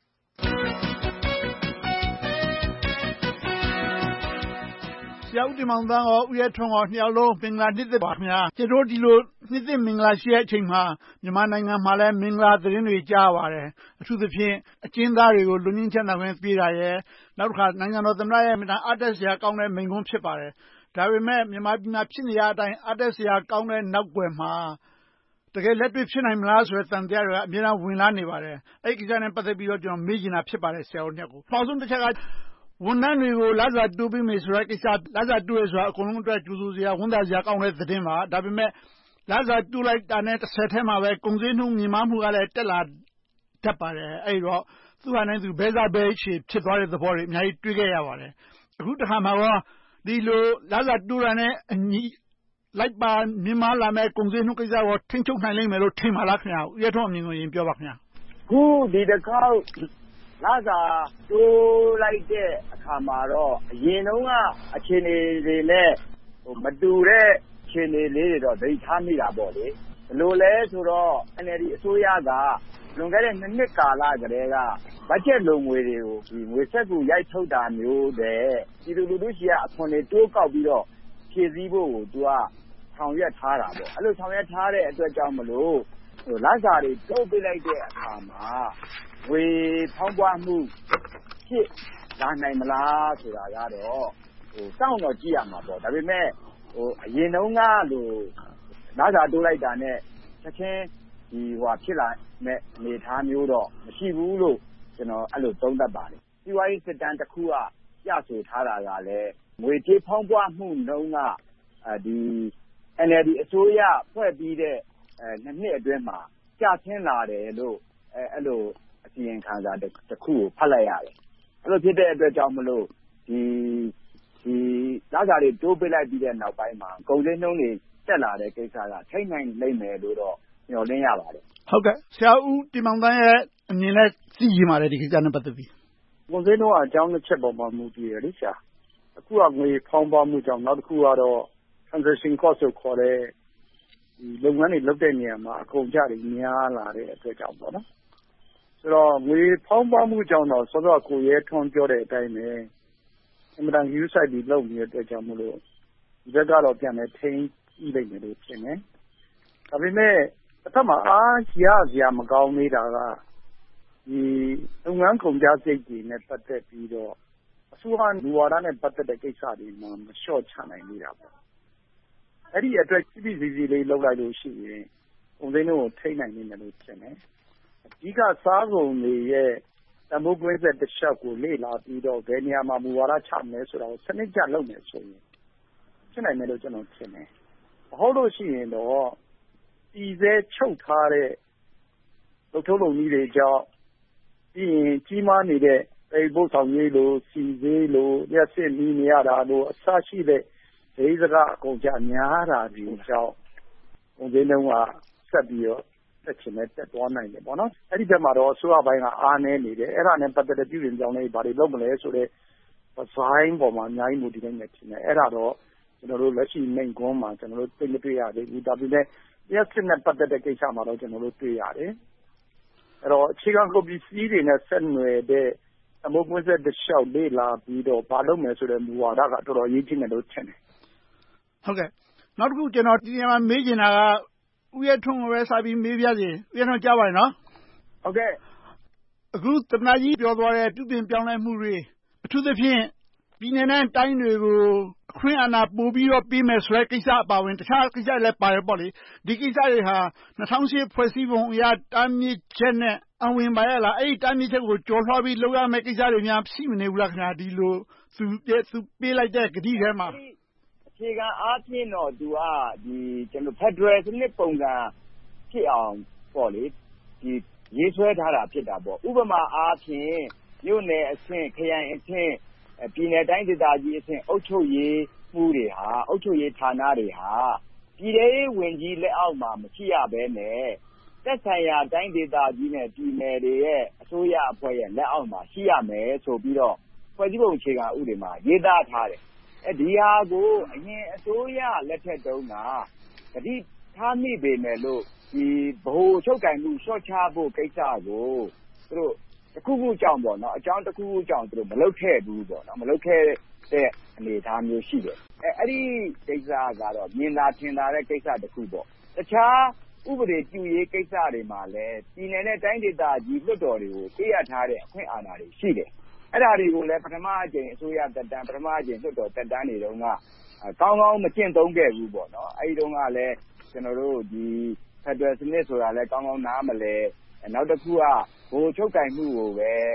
ဆရာဦးတင်မောင်သန်းရောဦးရဲထွန်းရောနှစ်ယောက်လုံးမင်္ဂလာနှစ်သစ်ပါခင်ဗျာကျွန်တော်ဒီလိုနှစ်သစ်မင်္ဂလာရှိတဲ့အချိန်မှာမြန်မာနိုင်ငံမှာလည်းမင်္ဂလာသတင်းတွေကြားပါတယ်အထူးသဖြင့်အကျဉ်းသားတွေကိုလူငင်းချမ်းသာခွင့်ပေးတာရဲ့နောက်တစ်ခါနိုင်ငံတော်သမ္မတရဲ့အားတက်စရာကောင်းတဲ့မိန့်ခွန်းဖြစ်ပါတယ်ဒါပေမဲ့မြန်မာပြည်မှာဖြစ်နေတဲ့အတိုင်းအားတက်စရာကောင်းတဲ့နောက်ွယ်မှာတကယ်လက်တွေ့ဖြစ်နိုင်မလားဆိုတဲ့တန်တရားတွေကအများအားဝင်လာနေပါတယ်အဲ့ဒီကိစ္စနဲ့ပတ်သက်ပြီးတော့ကျွန်တော်မေးချင်တာဖြစ်ပါတယ်ဆရာတို့နှစ်ယောက်ကိုနောက်ဆုံးတစ်ချက်ကဝန်ထမ်းတွေကိုလစာတိုးပေးမယ်ဆိုတဲ့ကိစ္စလစာတိုးရဲဆိုတာအကုန်လုံးအတွက်ကြိုဆိုစရာဝန်တာစရာကောင်းတဲ့သတင်းပါဒါပေမဲ့လစာတိုးလိုက်တာနဲ့တစ်ဆက်တည်းမှာပဲကုန်စည်နှုန်းမြင့်မားမှုကလည်းတက်လာတတ်ပါတယ်အဲ့တော့သူဟာနဲ့သူဘဲစားဘဲချေဖြစ်သွားတဲ့သဘောတွေအများကြီးတွေ့ခဲ့ရပါတယ်အခုတစ်ခါမှာတော့ဒီလိုလစာတိုးတာနဲ့အညီလိုက်ပါမြင့်မားလာမဲ့ကုန်စည်နှုန်းကိစ္စကိုထိန်းချုပ်နိုင်လိမ့်မယ်လို့ထင်ပါလားခင်ဗျာဦးရထွန်းအမြင်ကိုရင်ပြောပါခင်ဗျာခုဒီတစ်ခေါက်လစာတိုးလိုက်တဲ့အခါမှာတော့အရင်တုန်းကအခြေအနေတွေနဲ့မတူတဲ့အခြေအနေလေးတွေတော့ဒိတ်ထားမိတာပေါ့လေဘယ်လိုလဲဆိုတော့ NLD အစိုးရကလွန်ခဲ့တဲ့2နှစ်ကာလကတည်းကဘတ်ဂျက်လိုငွေတွေကိုဒီငွေဆက်ကူရိုက်ထုတ်တာမျိုးတဲ့ပြည်သူလူထုရှိကအခွန်တွေတိုးကောက်ပြီးတော့ဖြည့်ဆည်းဖို့ကိုသူကဆောင်ရွက်ထားတာပေါ့အဲ့လိုဆောင်ရွက်ထားတဲ့အတွက်ကြောင့်မလို့လစာတွေတိုးပေးလိုက်တဲ့အခါမှာဝေဖောင်းပွားမှုဖြစ်လာနိုင်မလားဆိုတာကတော့စောင့်တော့ကြည့်ရမှာပေါ့ဒါပေမဲ့အရင်တုန်းကလိုလစာတိုးလိုက်တာနဲ့ချက်ချင်းဒီဖြစ်လာမဲ့အနေအထားမျိုးတော့မရှိဘူးလို့ကျွန်တော်အဲ့လိုသုံးသပ်ပါတယ်စီးပွားရေးစစ်တမ်းတစ်ခုကပြဆိုထားတာကလည်းငွေကြေးဖောင်းပွားမှုနှုန်းကဒီ NLD အစိုးရဖွဲ့ပြီးတဲ့2နှစ်အတွင်းမှာကျဆင်းလာတယ်လို့အဲ့လိုအစီရင်ခံစာတစ်ခုကိုဖတ်လိုက်ရတယ်အဲ့လိုဖြစ်တဲ့အတွက်ကြောင့်မလို့ဒီလစာတွေတိုးပေးလိုက်ပြီးတဲ့နောက်ပိုင်းမှာကုန်စည်နှုန်းတွေတက်လာတဲ့ကိစ္စကထိတ်နိုင်လိမ့်မယ်လို့တော့မျှော်လင့်ရပါတယ်ဟုတ်ကဲ့ဆရာဦးတင်မောင်သန်းရဲ့အမြင်နဲ့သိချင်ပါတယ်ဒီကိစ္စနဲ့ပတ်သက်ပြီးကုန်စည်နှုန်းကအကြောင်းတစ်ချက်ပေါ်မှာမူတည်ရလေဆရာအခုကငွေဖောင်းပွားမှုကြောင့်နောက်တစ်ခုကတော့ transaction cost ကိုခေါ်တဲ့ဒီလုပ်ငန်းတွေလုပ်တဲ့နေရာမှာအကုန်ကြတွေများလာတဲ့အတွက်ကြောင့်ပေါ့နော်ဆိုတော့ငွေဖောင်းပွားမှုကြောင့်တော့စောစောကိုရဲထွန်းပြောတဲ့အတိုင်းပဲအမှန်တန်ယူဆိုင်ပြီးလုပ်နေတဲ့အတွက်ကြောင့်မလို့ဒီဘက်ကတော့ပြန်လဲထိန်းပြီးလိုက်တယ်လို့ဖြစ်နေဒါပေမဲ့အထက်မှာအားရစရာမကောင်းသေးတာကဒီလုပ်ငန်းကုန်ကျစရိတ်တွေနဲ့ပတ်သက်ပြီးတော့အစိုးရလူဝါဒနဲ့ပတ်သက်တဲ့ကိစ္စတွေမှာမလျှော့ချနိုင်သေးတာပေါ့အဲ့ဒီအတွက်ပြည်ပြည်စည်းလေးလောက်လိုက်လို့ရှိရင်ကုန်စည်နှုန်းကိုထိန်းနိုင်နေတယ်လို့ထင်တယ်အဓိကစားကုန်တွေရဲ့တမိုးကွင်းဆက်တစ်လျှောက်ကိုလေ့လာပြီးတော့ဘယ်နေရာမှာမူဝါဒချမလဲဆိုတာကိုစနစ်ကျလုပ်မယ်ဆိုရင်ဖြစ်နိုင်တယ်လို့ကျွန်တော်ထင်တယ်မဟုတ်လို့ရှိရင်တော့ဒီစဲချုပ်ထားတဲ့လုပ်ထုံးလုပ်နည်းတွေကြောင့်ပြီးရင်ကြီးမားနေတဲ့ပေပို့ဆောင်ရေးလိုစီစေးလိုရက်စစ်နီးနေရတာလိုအစရှိတဲ့ဒေသကအကုန်ကြများတာဒီကြောင့်ကုန်စည်နှုန်းကဆက်ပြီးတော့တက်ချင်တဲ့တက်သွားနိုင်တယ်ပေါ့နော်အဲ့ဒီဘက်မှာတော့အစိုးရပိုင်းကအားနည်းနေတယ်အဲ့ဒါနဲ့ပတ်သက်တဲ့ပြည်တွင်းကြောင်းလေးဘာတွေလုပ်မလဲဆိုတော့ဒီဇိုင်းပေါ်မှာအများကြီးမူတည်နေတယ်ထင်တယ်အဲ့ဒါတော့ကျွန်တော်တို့လက်ရှိမိန့်ခွန်းမှာကျွန်တော်တို့သိမတွေ့ရသေးဘူးဒါပေမဲ့ရက်စစ်နဲ့ပတ်သက်တဲ့ကိစ္စမှာတော့ကျွန်တော်တို့တွေ့ရတယ်အဲ့တော့အခြေခံကုန်ပစ္စည်းတွေနဲ့ဆက်နွယ်တဲ့အမိုးကွင်းဆက်တစ်လျှောက်လေ့လာပြီးတော့ဘာလုပ်မယ်ဆိုတဲ့မူဝါဒကတော်တော်ရေးကြီးတယ်လို့ထင်တယ်ဟုတ်ကဲ့နောက်တစ်ခုကျွန်တော်ဒီနေရာမှာမေးချင်တာကဦးရထွန်းကိုပဲစပြီးမေးပြစီဦးရထွန်းကြားပါ့နော်ဟုတ်ကဲ့အခုသမ္မတကြီးပြောသွားတဲ့ပြုပြင်ပြောင်းလဲမှုတွေအထူးသဖြင့်ပြည်내နဲ့တိုင်းတွေကိုအခွင့်အာဏာပို့ပြီးတော့ပေးမယ်ဆိုတဲ့ကိစ္စအပါဝင်တခြားကိစ္စတွေလည်းပါတယ်ပေါ့လေဒီကိစ္စတွေဟာ2008ဖွဲ့စည်းပုံအရတားမြစ်ချက်နဲ့အဝင်ပါရလားအဲ့ဒီတားမြစ်ချက်ကိုကျော်လွှားပြီးလုပ်ရမယ့်ကိစ္စတွေများရှိမနေဘူးလားခင်ဗျာဒီလိုသူပေးလိုက်တဲ့ကတိထဲမှာအခြေခံအားဖြင့်တော့သူကဒီကျွန်တော် Federal စနစ်ပုံစံဖြစ်အောင်ပေါ့လေဒီရေးဆွဲထားတာဖြစ်တာပေါ့ဥပမာအားဖြင့်မြို့နယ်အဆင့်ခရိုင်အဆင့်ပြည်နယ်တိုင်းဒေသကြီးအဆင့်အုပ်ချုပ်ရေးမှုတွေဟာအုပ်ချုပ်ရေးဌာနတွေဟာပြည်ထောင်ရေးဝန်ကြီးလက်အောက်မှာမရှိရဘဲနဲ့သက်ဆိုင်ရာတိုင်းဒေသကြီးနဲ့ပြည်နယ်တွေရဲ့အစိုးရအဖွဲ့ရဲ့လက်အောက်မှာရှိရမယ်ဆိုပြီးတော့ဖွဲ့စည်းပုံအခြေခံဥပဒေမှာရေးသားထားတယ်ဒီဟာကိုအရင်အစိုးရလက်ထက်တုန်းကတတိထားမိပေမဲ့လို့ဒီဗဟိုချုပ်ကင်မှုရှော့ချဖို့ကိစ္စကိုသူတို့တစ်ခုခုကြောင့်ပေါ့နော်အကြောင်းတစ်ခုခုကြောင့်သူတို့မလုပ်ခဲ့ဘူးပေါ့နော်မလုပ်ခဲ့တဲ့အနေအထားမျိုးရှိတယ်အဲ့ဒီကိစ္စကတော့မြင်သာထင်သာတဲ့ကိစ္စတစ်ခုပေါ့တခြားဥပဒေပြုရေးကိစ္စတွေမှာလည်းပြည်내နဲ့တိုင်းဒေသကြီးလွှတ်တော်တွေကိုပေးရထားတဲ့အခွင့်အာဏာတွေရှိတယ်အဲ့ဒါတွေကိုလည်းပထမအကြိမ်အစိုးရတက်တန်းပထမအကြိမ်လွှတ်တော်တက်တန်းတွေတုန်းကကောင်းကောင်းမကျင့်သုံးခဲ့ဘူးပေါ့နော်အဲ့ဒီတုန်းကလည်းကျွန်တော်တို့ဒီဖက်ဒရယ်စနစ်ဆိုတာလည်းကောင်းကောင်းနားမလဲနောက်တစ်ခုကဘိုးချုပ်ကင်မှုကိုပဲ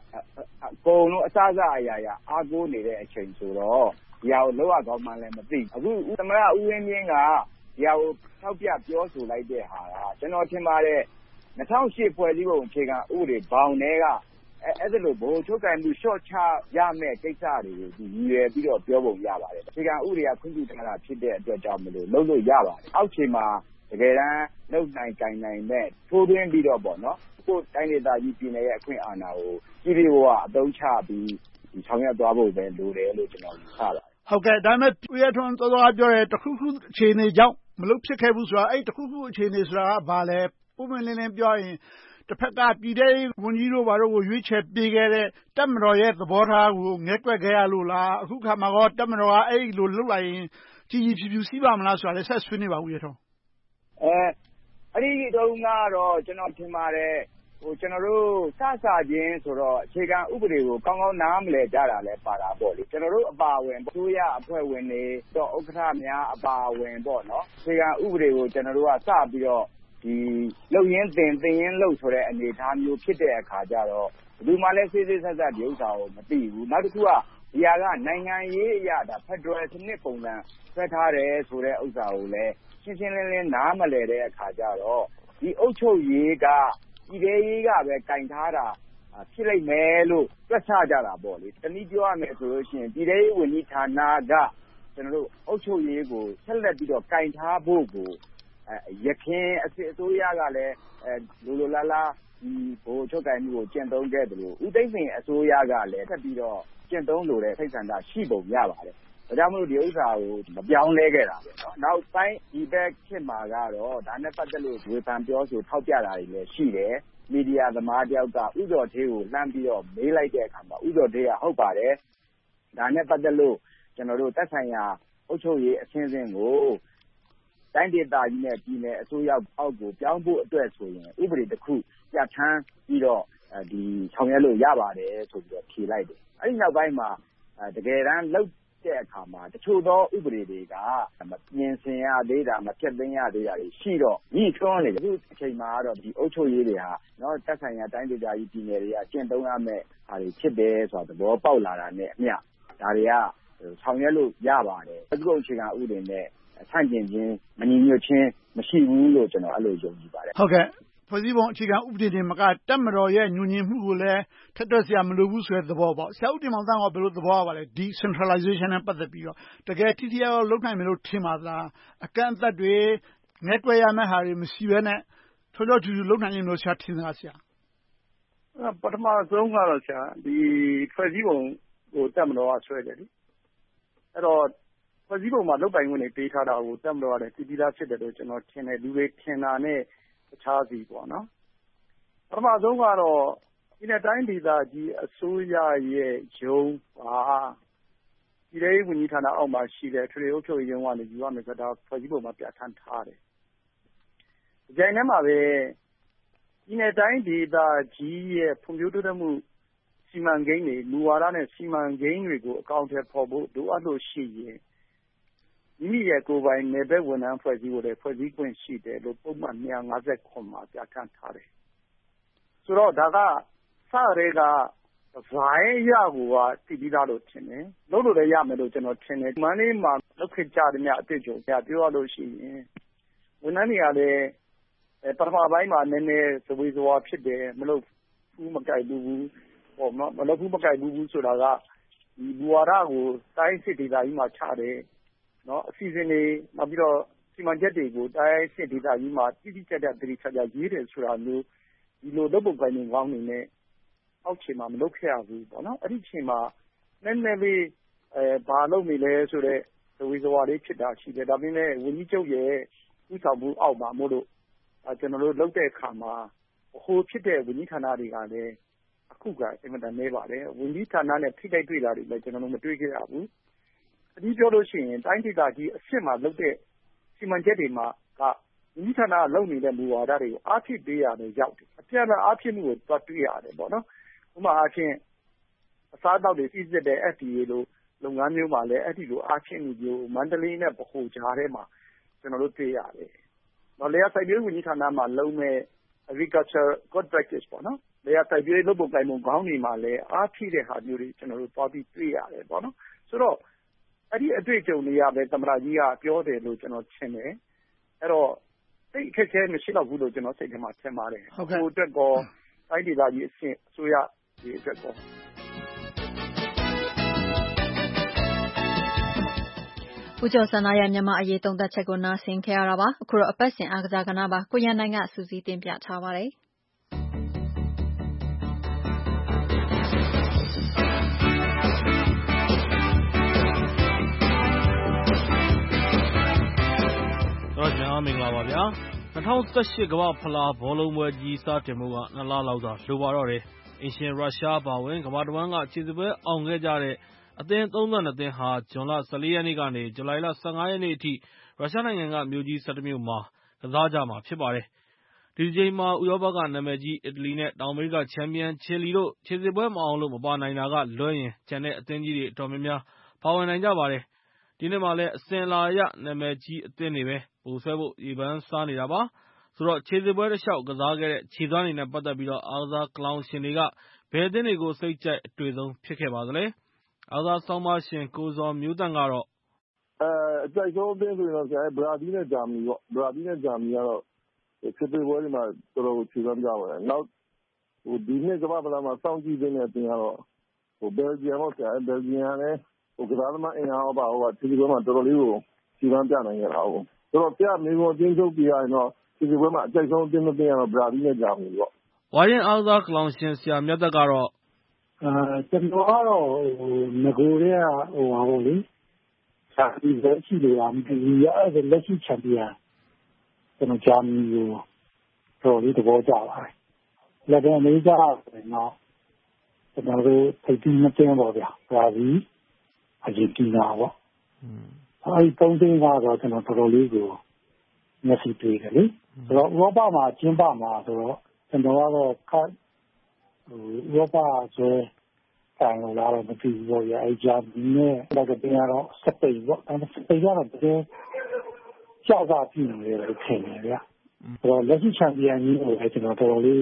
အကုန်လုံးအစအရာရာအားကိုးနေတဲ့အချိန်ဆိုတော့ဒီဟာကိုလောက်ရကောင်းမှလည်းမသိအခုသမ္မတဦးဝင်းမြင့်ကဒီဟာကိုထောက်ပြပြောဆိုလိုက်တဲ့ဟာကကျွန်တော်ထင်ပါတယ်2008ဖွဲ့စည်းပုံအခြေခံဥပဒေဘောင်ထဲကအဲ့ဒါလိုဘိုးချုပ်ကင်မှုရှော့ချရမယ့်ကိစ္စတွေကိုရည်ရွယ်ပြီးတော့ပြောပုံရပါတယ်အခြေခံဥပဒေကခွင့်ပြုထားတာဖြစ်တဲ့အတွက်ကြောင့်မလို့လုပ်လို့ရပါတယ်အောက်ခြေမှာတကယ်တမ်းလုပ်နိုင်ကိုင်နိုင်မဲ့ထိုးသွင်းပြီးတော့ပေါ့နော်ကိုယ်တိုင်းဒေသကြီးပြည်နယ်ရဲ့အခွင့်အာဏာကိုကြီးပြီးတော့အသုံးချပြီးဒီဆောင်ရွက်သွားဖို့ပဲလိုတယ်လို့ကျွန်တော်ယူဆပါတယ်ဟုတ်ကဲ့ဒါပေမဲ့ဦးရဲထွန်းသောပြောတယ်တခုခုအခြေအနေကြောင့်မလုပ်ဖြစ်ခဲ့ဘူးဆိုတာအဲ့တခုခုအခြေအနေဆိုတာကဘာလဲပုံမှန်လင်းလင်းပြောရင်တစ်ဖက်ကပြည်တဲ့ဝန်ကြီးတို့ဘာတို့ကိုရွေးချယ်ပေးခဲ့တဲ့တပ်မတော်ရဲ့သဘောထားကိုငဲကွက်ခဲ့ရလို့လားအခုခါမှာတော့တပ်မတော်ကအဲ့လိုလုပ်လိုက်ရင်ကြီးကြီးဖြူဖြူစီးပါမလားဆိုတာလည်းဆက်ဆွေးနေပါဦးရထုံးအဲ့ဒီတုန်းကတော့ကျွန်တော်ထင်ပါတယ်ကျွန်တော်တို့စခြင်းဆိုတော့အခြေခံဥပဒေကိုကောင်းကောင်းနားမလည်ကြတာလည်းပါတာပေါ့လေကျွန်တော်တို့အပါဝင်အစိုးရအဖွဲ့ဝင်တွေတော့ဥက္ကဋ္ဌများအပါဝင်ပေါ့နော်အခြေခံဥပဒေကိုကျွန်တော်တို့ကစပြီးတော့ဒီလုံရင်းတင်ရင်းလို့ဆိုတဲ့အနေအထားမျိုးဖြစ်တဲ့အခါကျတော့ဘယ်သူမှလည်းစိစိဆက်ဆက်ဒီဥစ္စာကိုမသိဘူးနောက်တစ်ခုကဒီဟာကနိုင်ငံရေးအရာဒါဖက်ဒရယ်စနစ်ပုံစံဆွဲထားတယ်ဆိုတဲ့ဥစ္စာကိုလည်းရှင်းရှင်းလင်းလင်းနားမလည်တဲ့အခါကျတော့ဒီအုပ်ချုပ်ရေးကပြည်ထောင်ရေးကပဲကင်ထားတာဖြစ်လိုက်မယ်လို့တွက်ဆကြတာပေါ့လေတနည်းပြောရမယ်ဆိုလို့ရှိရင်ပြည်ထောင်ရေးဝန်ကြီးဌာနကကျွန်တော်တို့အုပ်ချုပ်ရေးကိုဆက်လက်ပြီးတော့ကင်ထားဖို့ကိုရခင်အစိုးရကလည်းလိုလားလားဒီဘိုးချုပ်ကင်မှုကိုကျင့်သုံးခဲ့တယ်လို့ဦးသိန်းစိန်အစိုးရကလည်းဆက်ပြီးတော့ကျင့်သုံးလို့တဲ့စိတ်ဆန္ဒရှိပုံရပါတယ်ဒါကြောင့်မလို့ဒီဥစ္စာကိုမပြောင်းလဲခဲ့တာပဲเนาะနောက်ပိုင်းဒီဘက်ခေတ်မှာကတော့ဒါနဲ့ပတ်သက်လို့ဝေဖန်ပြောဆိုထောက်ပြတာတွေလည်းရှိတယ်မီဒီယာသမားတယောက်ကဥတော်သေးကိုလှမ်းပြီးတော့မေးလိုက်တဲ့အခါမှာဥတော်သေးကဟုတ်ပါတယ်ဒါနဲ့ပတ်သက်လို့ကျွန်တော်တို့သက်ဆိုင်ရာအုပ်ချုပ်ရေးအဆင့်ဆင့်ကိုတိုင်းဒေသကြီးနဲ့ပြည်နယ်အစိုးရအောက်ကိုပြောင်းဖို့အတွက်ဆိုရင်ဥပဒေတစ်ခုပြဋ္ဌာန်းပြီးတော့ဒီဆောင်ရွက်လို့ရပါတယ်ဆိုပြီးတော့ဖြေလိုက်တယ်အဲ့ဒီနောက်ပိုင်းမှာတကယ်တမ်းလုပ်တဲ့အခါမှာတချို့သောဥပဒေတွေကမပြင်ဆင်ရသေးတာမဖြတ်သိမ်းရသေးတာတွေရှိတော့ညှိထွန်းနေတယ်အခုအချိန်မှာကတော့ဒီအုပ်ချုပ်ရေးတွေဟာเนาะတက်ဆိုင်ရာတိုင်းဒေသကြီးပြည်နယ်တွေကကျင့်သုံးရမယ့်ဟာတွေဖြစ်တယ်ဆိုတော့သဘောပေါက်လာတာနဲ့အမျှဒါတွေကဆောင်ရွက်လို့ရပါတယ်အခုအခြေခံဥပဒေနဲ့ဆန့်ကျင်ခြင်းမညီညွတ်ခြင်းမရှိဘူးလို့ကျွန်တော်အဲ့လိုယုံကြည်ပါတယ်ဟုတ်ကဲ့ဖွဲ့စည်းပုံအခြေခံဥပဒေတွေမှာတပ်မတော်ရဲ့ညွှန်ညင်မှုကိုလည်းထက်တွက်စရာမလိုဘူးဆိုတဲ့သဘောပေါ့ဆရာဦးတင်မောင်သန်းကဘယ်လိုသဘောရပါလဲ Decentralization နဲ့ပတ်သက်ပြီးတော့တကယ်ထိထိရောက်လုပ်နိုင်မယ်လို့ထင်ပါသလားအကန့်အသတ်တွေငဲကွက်ရမယ့်ဟာတွေမရှိဘဲနဲ့ထောထောထူထူလုပ်နိုင်ရင်လို့ဆရာထင်သလားဆရာပထမဆုံးကတော့ဆရာဒီဖွဲ့စည်းပုံကိုတပ်မတော်ကဆွဲတယ်လေအဲ့တော့ဖွဲ့စည်းပုံမှာလုပ်ပိုင်ခွင့်တွေပေးထားတာကိုတပ်မတော်ကလည်းတည်ပြီးသားဖြစ်တယ်လို့ကျွန်တော်ထင်တယ်လူတွေထင်တာနဲ့တခြားစီပေါ့နော်ပထမဆုံးကတော့ဒီနေ့တိုင်းဒေသကြီးအစိုးရရဲ့ရုံးပါပြည်ထောင်ရေးဝန်ကြီးဌာနအောက်မှာရှိတဲ့ထွေထွေအုပ်ချုပ်ရေးရုံးကနေယူရမယ်ဆိုတာဖွဲ့စည်းပုံမှာပြဋ္ဌာန်းထားတယ်ဒီကြိုင်ထဲမှာပဲဒီနေ့တိုင်းဒေသကြီးရဲ့ဖွံ့ဖြိုးတိုးတက်မှုစီမံကိန်းတွေမူဝါဒနဲ့စီမံကိန်းတွေကိုအကောင့်ထဲပေါ်ဖို့လိုအပ်လို့ရှိရင်မိမိရဲ့ကိုယ်ပိုင်နယ်ဘက်ဝန်ထမ်းဖွဲ့စည်းဖို့လည်းဖွဲ့စည်းခွင့်ရှိတယ်လို့ပုံမှန်259မှာပြဋ္ဌာန်းထားတယ်ဆိုတော့ဒါကစရဲကဇိုင်းရကိုကတည်ပြီးသားလို့ထင်တယ်လုပ်လို့လည်းရမယ်လို့ကျွန်တော်ထင်တယ်မန္တလေးမှာလုပ်ခဲ့ကြတဲ့မြအတွေ့အကြုံပြပြောရလို့ရှိရင်ဝန်ထမ်းတွေကလည်းပထမပိုင်းမှာနည်းနည်းသဝေသဝါဖြစ်တယ်မလုပ်ဘူးမကြိုက်ဘူးဟောမလုပ်ဘူးမကြိုက်ဘူးဆိုတာကဒီဘူဝါဒကိုတိုင်းစစ်ဒေသကြီးမှာချတယ်နော်အစီအစဉ်တွေနောက်ပြီးတော့စီမံချက်တွေကိုတိုင်းစစ်ဒေသကြီးမှာတိတိကျကျတတိကျကျရေးတယ်ဆိုတာမျိုးဒီလိုလုပ်ပုံကိုင်နေကောင်းနေနဲ့အောက်ခြေမှာမလုပ်ခဲ့ရဘူးပေါ့နော်အဲ့ဒီအချိန်မှာနည်းနည်းလေးဘာလုပ်နေလဲဆိုတော့သဝေသဝါလေးဖြစ်တာရှိတယ်ဒါပေမဲ့ဝန်ကြီးချုပ်ရဲ့ဥဆောင်မှုအောက်မှာမို့လို့ကျွန်တော်တို့လုပ်တဲ့အခါမှာဟိုဖြစ်တဲ့ဝန်ကြီးဌာနတွေကလည်းအခုကအင်မတန်နေပါတယ်ဝန်ကြီးဌာနနဲ့ထိတိုက်တွေ့တာတွေလည်းကျွန်တော်တို့မတွေ့ခဲ့ရဘူးအဒီပြောလို့ရှိရင်တိုင်းဒေသကြီးအစ်စ်မှာလုပ်တဲ့စီမံချက်တွေမှာကဝန်ကြီးဌာနကလုပ်နေတဲ့မူဝါဒတွေကိုအားဖြည့်ပေးရတယ်ရောက်တယ်အပြန်အလှန်အားဖြည့်မှုကိုတွက်တွေ့ရတယ်ပေါ့နော်ဥပမာအားဖြင့်အစားအသောက်တွေစီးစစ်တဲ့ FDA လို့လုပ်ငန်းမျိုးမှာလည်းအဲ့ဒီလိုအားဖြည့်မှုမျိုးမန္တလေးနဲ့ဗဟိုကြားထဲမှာကျွန်တော်တို့တွေ့ရတယ်။နောက်လေယာစိုက်ပျိုးရေးဝန်ကြီးဌာနမှာလုပ်မဲ့ agriculture good practice ပေါ့နော်။လယ်ယာစိုက်ပျိုးရေးလုပ်ပုံကိုင်ပုံခေါင်းတွေမှာလည်းအားဖြည့်တဲ့ဟာမျိုးတွေကျွန်တော်တို့သွားပြီးတွေ့ရတယ်ပေါ့နော်။ဆိုတော့အဲ့ဒီအတွေ့အကြုံတွေကပဲသမ္မတကြီးကပြောတယ်လို့ကျွန်တော်ထင်တယ်။အဲ့တော့သိအခက်အခဲမရှိတော့ဘူးလို့ကျွန်တော်စိတ်ထဲမှာထင်ပါတယ်။ဟိုအတွက်ကောတိုင်းဒေသကြီးအစိုးရဒီအတွက်ကောဦးကျော်စန္ဒရဲ့မြန်မာအရေးသုံးသပ်ချက်ကိုနားဆင်ခဲ့ရတာပါ။အခုတော့အပတ်စဉ်အားကစားကဏ္ဍပါကိုရန်နိုင်ကစူးစီးတင်ပြထားပါတယ်။မင်္ဂလာပါဗျာ2018ကမ္ဘာဖလားဘောလုံးပွဲကြီးစတင်မှုက2လလောက်သာလိုပါတော့တယ်။အင်ရှင်ရုရှားပါဝင်ကမ္ဘာတစ်ဝန်းကခြေစစ်ပွဲအောင်ခဲ့ကြတဲ့အသင်း32သင်းဟာဇွန်လ14ရက်နေ့ကနေဇူလိုင်လ15ရက်နေ့အထိရုရှားနိုင်ငံကမြို့ကြီး17မြို့မှာကစားကြမှာဖြစ်ပါတယ်။ဒီချိန်မှာဥရောပကနာမည်ကြီးအီတလီနဲ့တောင်အမေရိကချန်ပီယံချီလီတို့ခြေစစ်ပွဲမအောင်လို့မပါနိုင်တာကလွဲရင်ကျန်တဲ့အသင်းကြီးတွေအတော်များများပါဝင်နိုင်ကြပါတယ်။ဒီနေ့မှလည်းအစဉ်အလာအရနာမည်ကြီးအသင်းတွေပဲပိုဆွဲဖို့ရေပန်းစားနေတာပါ။ဆိုတော့ခြေစစ်ပွဲတစ်လျှောက်ကစားခဲ့တဲ့ခြေစွမ်းတွေနဲ့ပတ်သက်ပြီးတော့အားကစားကလောင်ရှင်တွေကဘယ်အသင်းတွေကိုစိတ်ကြိုက်အတွေ့ဆုံးဖြစ်ခဲ့ပါသလဲ။အားကစားဆောင်းပါးရှင်ကိုဇော်မျိုးသန့်ကတော့အကြိုက်ဆုံးအသင်းဆိုရင်တော့ဘရာဇီးနဲ့ဂျာမနီပေါ့ဘရာဇီးနဲ့ဂျာမနီကတော့စစ်ပွဲတွေမှာတော်တော်ခြေစွမ်းပြပါတယ်။နောက်ဒီနှစ်ကမ္ဘာ့ဖလားမှာစောင့်ကြည့်တဲ့အသင်းကတော့ဘယ်လ်ဂျီယံပေါ့ဘယ်လ်ဂျီယံလည်းကစားသမားအင်အားပါခြေစစ်ပွဲမှာတော်တော်လေးကိုခြေစွမ်းပြနိုင်ခဲ့တာဟုတ်။ဆိုတော့ပြမေကိုအတင်းချုပ်ပြရရင်တော့ခြေစစ်ပွဲမှာအကြိုက်ဆုံးအသင်းမသိရတော့ဘရာဇီးနဲ့ဂျာမနီပေါ့။ဝါရင်အားကစားကလောင်ရှင်ဆရာမြတ်သက်ကတော့ကျွန်တော်ကတော့ငကိုတွေကပါလေစာပြီးပဲရှိလို့မပြီးရတဲ့လက်ရှိချန်ပီယံကျွန်တော်ဂျာမနီကိုတော်လေးသဘောကျပါတယ်။လက်တဲ့အမေရိကဆိုရင်တော့ကျွန်တော်တို့ထိပ်သီးမတင်ပါဗျာဘရာဇီးအာဂျင်တီးနားပေါ့အဲဒီသုံးသင်းကတော့ကျွန်တော်တော်တော်လေးကိုမျက်စိတွေ့တယ်လေဆိုတော့ဥရောပမှာကျင်းပမှာဆိုတော့ကျွန်တော်ကတော့ဥရောပဆိုတိုင်လာတော့မသိဘူးပေါ့။အဲဂျာမနီနဲ့တော့တင်ရတော့စပိန်ပေါ့။စပိန်ကတော့တကယ်ကြောက်တာပြင်းနေတယ်လို့ထင်တယ်ဗျ။ဆိုတော့လက်ရှိချန်ပီယံကြီးကိုလည်းကျွန်တော်တော်တော်လေး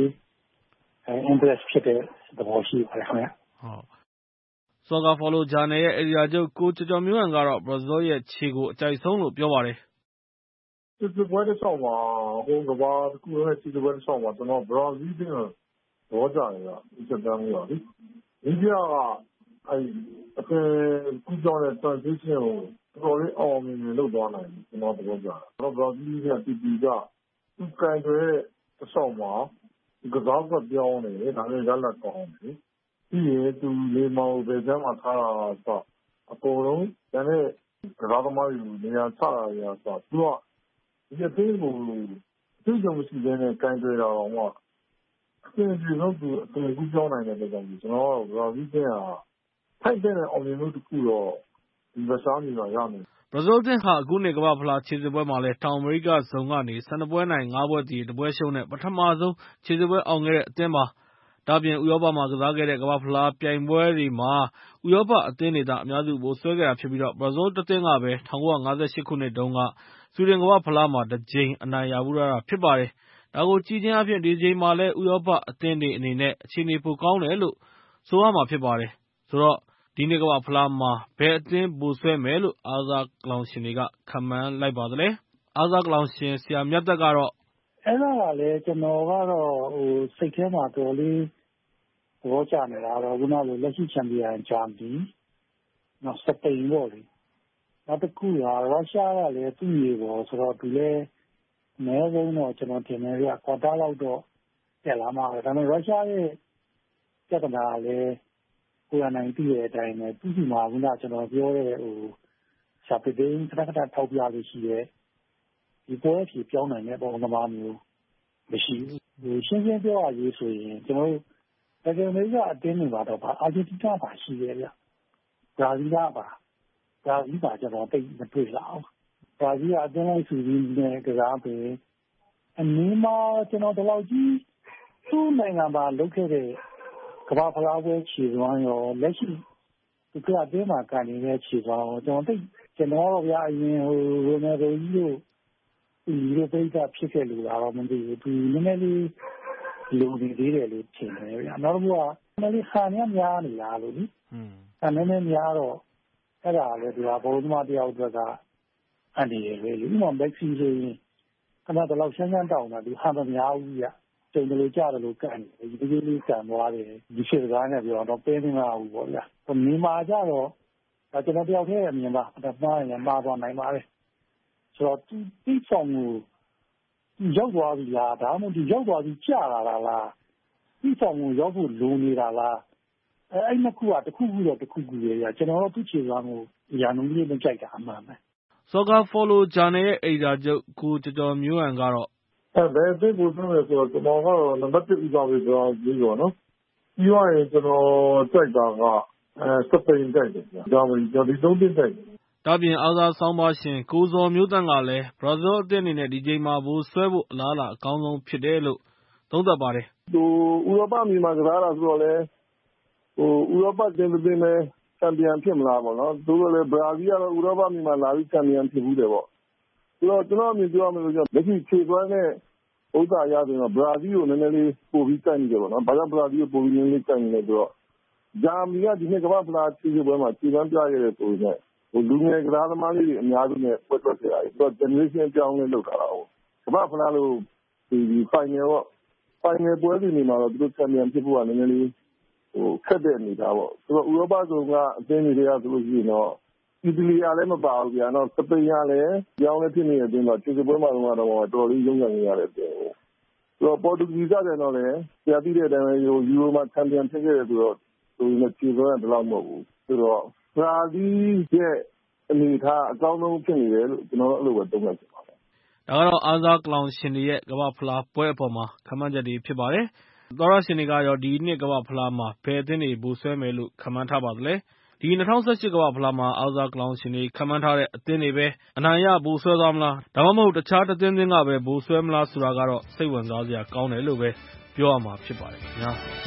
interest ဖြစ်တဲ့သဘောရှိပါတယ်ခင်ဗျ။ဟုတ်။ Soccer Follow Journal ရဲ့အယ်ဒီတာချုပ်ကိုကျော်ကျော်မျိုးဟန်ကတော့ဘရာဇီးရဲ့ခြေကိုအကြိုက်ဆုံးလို့ပြောပါတယ်။စစ်ပွဲတစ်လျှောက်မှာကမ္ဘာတစ်ခုလုံးရဲ့စစ်ပွဲတစ်လျှောက်မှာကျွန်တော်ဘရာဇီးတင်းတော့ကြတယ်ဗျ။ဒီစက်တမ်းမျိုးပါလေ။ဒီပြကအပြင်ကူးကြောင်းတဲ့ transition ကိုတော်တော်လေးအောင်မြင်မြင်လုပ်သွားနိုင်တယ်ကျွန်တော်သဘောကျတယ်။ဘရာဇီးကတီတီကသူ့ကန်တွေတစ်လျှောက်မှာကစားကွက်ပြောင်းနေတယ်ဒါနဲ့ရလက်ကောင်းတယ်။ပြီးရင်သူလေမောင်ဘယ်ကျမ်းမှာထားတာဆိုအကုန်လုံးဒါနဲ့ကစားသမားတွေနေရာချတာရဆိုသူကဒီအသေးကိုသူ့ကြောင့်မရှိတဲ့ကန်တွေတော့မှအပြင်ဒီလိုသူအပြင်ကူးပြောင်းနိုင်တဲ့ကြောင့်ကျွန်တော်ဘရာဇီးကထိုက်တဲ့အောင်မြင်မှုတစ်ခုတော့ဒီမစားနေတော့ရမယ်ဘရာဇီးတင်ဟာအခုနှစ်ကမ္ဘာဖလားခြေစစ်ပွဲမှာလည်းတောင်အမေရိကဇုံကနေ12ပွဲနိုင်5ပွဲတည်1ပွဲရှုံးနဲ့ပထမဆုံးခြေစစ်ပွဲအောင်ခဲ့တဲ့အသင်းပါ။ဒါပြင်ဥရောပမှာကစားခဲ့တဲ့ကမ္ဘာဖလားပြိုင်ပွဲတွေမှာဥရောပအသင်းတွေသာအများစုပိုဆွဲခဲ့တာဖြစ်ပြီးတော့ဘရာဇီးတစ်သင်းကပဲ1958ခုနှစ်တုန်းကဆွီဒင်ကမ္ဘာဖလားမှာတစ်ကြိမ်အနိုင်ရဘူးတာဖြစ်ပါတယ်။ဒါကိုကြည့်ခြင်းအပြင်ဒီချိန်မှာလည်းဥရောပအသင်းတွေအနေနဲ့အခြေအနေပိုကောင်းတယ်လို့ဆိုရမှာဖြစ်ပါတယ်။ဆိုတော့ဒီနေ့ကမ္ဘာဖလားမှာဘယ်အသင်းပိုဆွဲမယ်လို့အားကစားကလောင်ရှင်တွေကခန့်မှန်းလိုက်ပါသလဲ။အားကစားကလောင်ရှင်ဆရာမြတ်သက်ကတော့အဲ့ဒါကလည်းကျွန်တော်ကတော့စိတ်ထဲမှာတော်လေးသဘောကျနေတာတော့ခုနကလက်ရှိချန်ပီယံဂျာမနီနောက်စပိန်ပေါ့လေနောက်တစ်ခုကရုရှားကလည်းသူ့ရေပေါ်ဆိုတော့သူလည်းအနည်းဆုံးတော့ကျွန်တော်ထင်တယ်ဗျကွာတာလောက်တော့တက်လာမှာပဲဒါပေမဲ့ရုရှားရဲ့ပြဿနာလည်းကိုယ်နိုင်ပြည်တဲ့အတိုင်းပဲသူ့စီမှာခုနကျွန်တော်ပြောတဲ့ရှာပဒင်းခဏခဏထောက်ပြလို့ရှိရဲ့ဒီပွဲဖြေပြောင်းနိုင်တဲ့ပုံသမားမျိုးမရှိဘူးရှင်းရှင်းပြောရရေးဆိုရင်ကျွန်တော်တို့တကယ်လို့ကအတင်းနေပါတော့ပါအာဂျင်တီးနားပါရှိရဲ့ဗျဘရာဇီးကပါဘရာဇီးပါကျွန်တော်တိတ်မတွေ့လာအောင်ဘရာဇီးကအတင်းလိုက်စုပြီးနဲ့ကစားပဲအနည်းမှကျွန်တော်ဒီလောက်ကြီးသူ့နိုင်ငံပါလုပ်ခဲ့တဲ့ကမ္ဘာဖလားပွဲခြေစွမ်းရောလက်ရှိဒီကအတင်းမှာကန်နေတဲ့ခြေစွမ်းရောကျွန်တော်တော့ဗျာအရင်ရိုနယ်ဒိုကြီးတို့တို့ပိဋကဖြစ်ခဲ့လို့လားမသိဘူးသူနည်းနည်းလေးလူတွေသေးတယ်လို့ထင်တယ်ဗျာနောက်တစ်ခုကနည်းနည်းခါများနေတာလို့နိနည်းနည်းများတော့အဲ့ဒါလည်းဒီဟာဘုံသမားတယောက်အတွက်ကအန်ဒီရယ်ပဲလူမှမက်ဆီဆိုရင်ခဏတော့ရှင်းတောင်းတာဒီဟာမများဘူးဗျကျုံတယ်လို့ကြားတယ်လို့ကန်တယ်ဒီလိုလေးကန်သွားတယ်ဒီရှိစကားနဲ့ပြောတော့ပေးနေမှာဘူးပေါ့ဗျာနေမှာကြတော့ကျွန်တော်တယောက်တည်းအမြင်ပါဒါမှရင်မှာသွားနိုင်ပါလေဆိုတော့ဒီဆောင်ကိုရောက်သွားပြီလားဒါမှမဟုတ်ဒီရောက်သွားပြီးကြာလာလားဒီဆောင်ကိုရောက်ဖို့လိုနေတာလားအဲ့နှစ်ခုကတစ်ခုခုတော့တစ်ခုခုပဲကြာကျွန်တော်တို့သူ့ခြေစွမ်းကိုရာနှုန်းလေးမကြိုက်တာအမှန်ပဲ Soccer Follow Journal ရဲ့ editor ချုပ်ကိုကျော်မျိုးဟန်ကတော့ဘယ်သိဖို့ဆိုလဲဆိုတော့ကျွန်တော်ကတော့နံပါတ်1ပြီးသွားပြီဆိုတော့ပြီးတော့နော်ပြီးသွားရင်ကျွန်တော်တိုက်တာကစပိန်တိုက်တယ်ဂျာမနီဒီသုံးသင်းတိုက်တယ်ဒါပြင်အားစားဆောင်းပါရှင်ကိုဇော်မျိုးတန်းကလည်းဘရာဇီးအသင်းအနေနဲ့ဒီချိန်မှာဘိုးဆွဲဖို့အလားအလာအကောင်းဆုံးဖြစ်တယ်လို့သုံးသပ်ပါတယ်ဥရောပမြေမှာကစားတာဆိုတော့လေဥရောပတင်းတင်းပဲချန်ပီယံဖြစ်မလားပေါ့နော်သူတို့လည်းဘရာဇီးကတော့ဥရောပမြေမှာလာပြီးချန်ပီယံဖြစ်ဘူးတယ်ပေါ့ဆိုတော့ကျွန်တော်အမြင်ပြောရမယ်ဆိုတော့လက်ရှိခြေသွမ်းနဲ့ဥစ္စာရဆိုတော့ဘရာဇီးကိုနည်းနည်းလေးပို့ပြီးတိုက်နေတယ်ပေါ့နော်ဘာကြောင့်ဘရာဇီးကိုပို့ပြီးနည်းနည်းတိုက်နေလဲဆိုတော့ဂျာမနီကဒီနေ့ကမ္ဘာ့ဖလားခြေပွဲမှာခြေသွမ်းပြခဲ့တဲ့ဆိုရင်လူငယ်ကစားသမားလေးတွေအများစုနဲ့ပွဲထွက်ကြရတယ်။သူက generation ပြောင်းလဲလုပ်တာဟုတ်။ကမ္ဘာ့ဖလားလို့ဒီ final ပေါ့။ final ပွဲတွေနေမှာတော့သူတို့ champion ဖြစ်ဖို့ကနည်းနည်းလေးခက်တဲ့အနေအထားပေါ့။ဆိုတော့ဥရောပဆိုကအသင်းတွေကဆိုလို့ရှိရင်တော့အီတလီကလည်းမပါဘူးဗျာ။နောက်စပိန်ကလည်းပြောင်းလဲဖြစ်နေတဲ့အသင်းတော့ခြေစစ်ပွဲမှာတော့တော်တော်လေးရုန်းကန်နေရတဲ့အသင်း။ဆိုတော့ပေါ်တူဂီကလည်းဆရာသိတဲ့အတိုင်းပဲယူရိုမှာ champion ဖြစ်ခဲ့တယ်ဆိုတော့သူနဲ့ခြေစွမ်းကဒီလောက်မဟုတ်ဘူး။ဆိုတော့ဘရာဇီးရဲ့အနေထားအကောင်းဆုံးဖြစ်နေတယ်လို့ကျွန်တော်တို့အဲ့လိုပဲသုံးသပ်ချင်ပါတယ်။ဒါကတော့အားစားကလောင်ရှင်တွေရဲ့ကမ္ဘာ့ဖလားပွဲအပေါ်မှာခန့်မှန်းချက်တွေဖြစ်ပါတယ်။သောရရှင်တွေကရောဒီနှစ်ကမ္ဘာ့ဖလားမှာဘယ်အသင်းတွေပိုဆွဲမယ်လို့ခန့်မှန်းထားပါသလဲ။ဒီ2018ကမ္ဘာ့ဖလားမှာအားစားကလောင်ရှင်တွေခန့်မှန်းထားတဲ့အသင်းတွေပဲအနိုင်ရပိုဆွဲသွားမလား။ဒါမှမဟုတ်တခြားတစ်သင်းကပဲပိုဆွဲမလားဆိုတာကတော့စိတ်ဝင်စားစရာကောင်းတယ်လို့ပဲပြောရမှာဖြစ်ပါတယ်ခင်ဗျာ။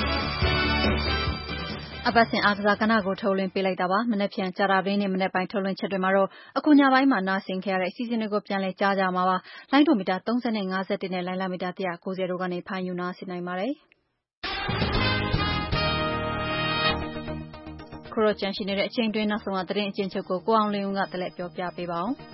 အပတ်စဉ်အားကစားကဏ္ဍကိုထုတ်လွှင့်ပေးလိုက်တာပါ။မနက်ဖြန်ကြာသပတေးနေ့မနက်ပိုင်းထုတ်လွှင့်ချက်တွေမှာတော့အခုညပိုင်းမှာနားဆင်ခဲ့ရတဲ့အစီအစဉ်တွေကိုပြန်လည်ကြားကြမှာပါ။လိုင်းဒိုမီတာ30နဲ့51နဲ့လိုင်းလမီတာ190တို့ကနေဖမ်းယူနားဆင်နိုင်ပါတယ်။ခုတော့ကြန့်ရှိနေတဲ့အချိန်တွင်းနောက်ဆုံးသတင်းအကျဉ်းချုပ်ကိုအောင်လင်းဦးကတက်လက်ပြောပြပေးပါဦး။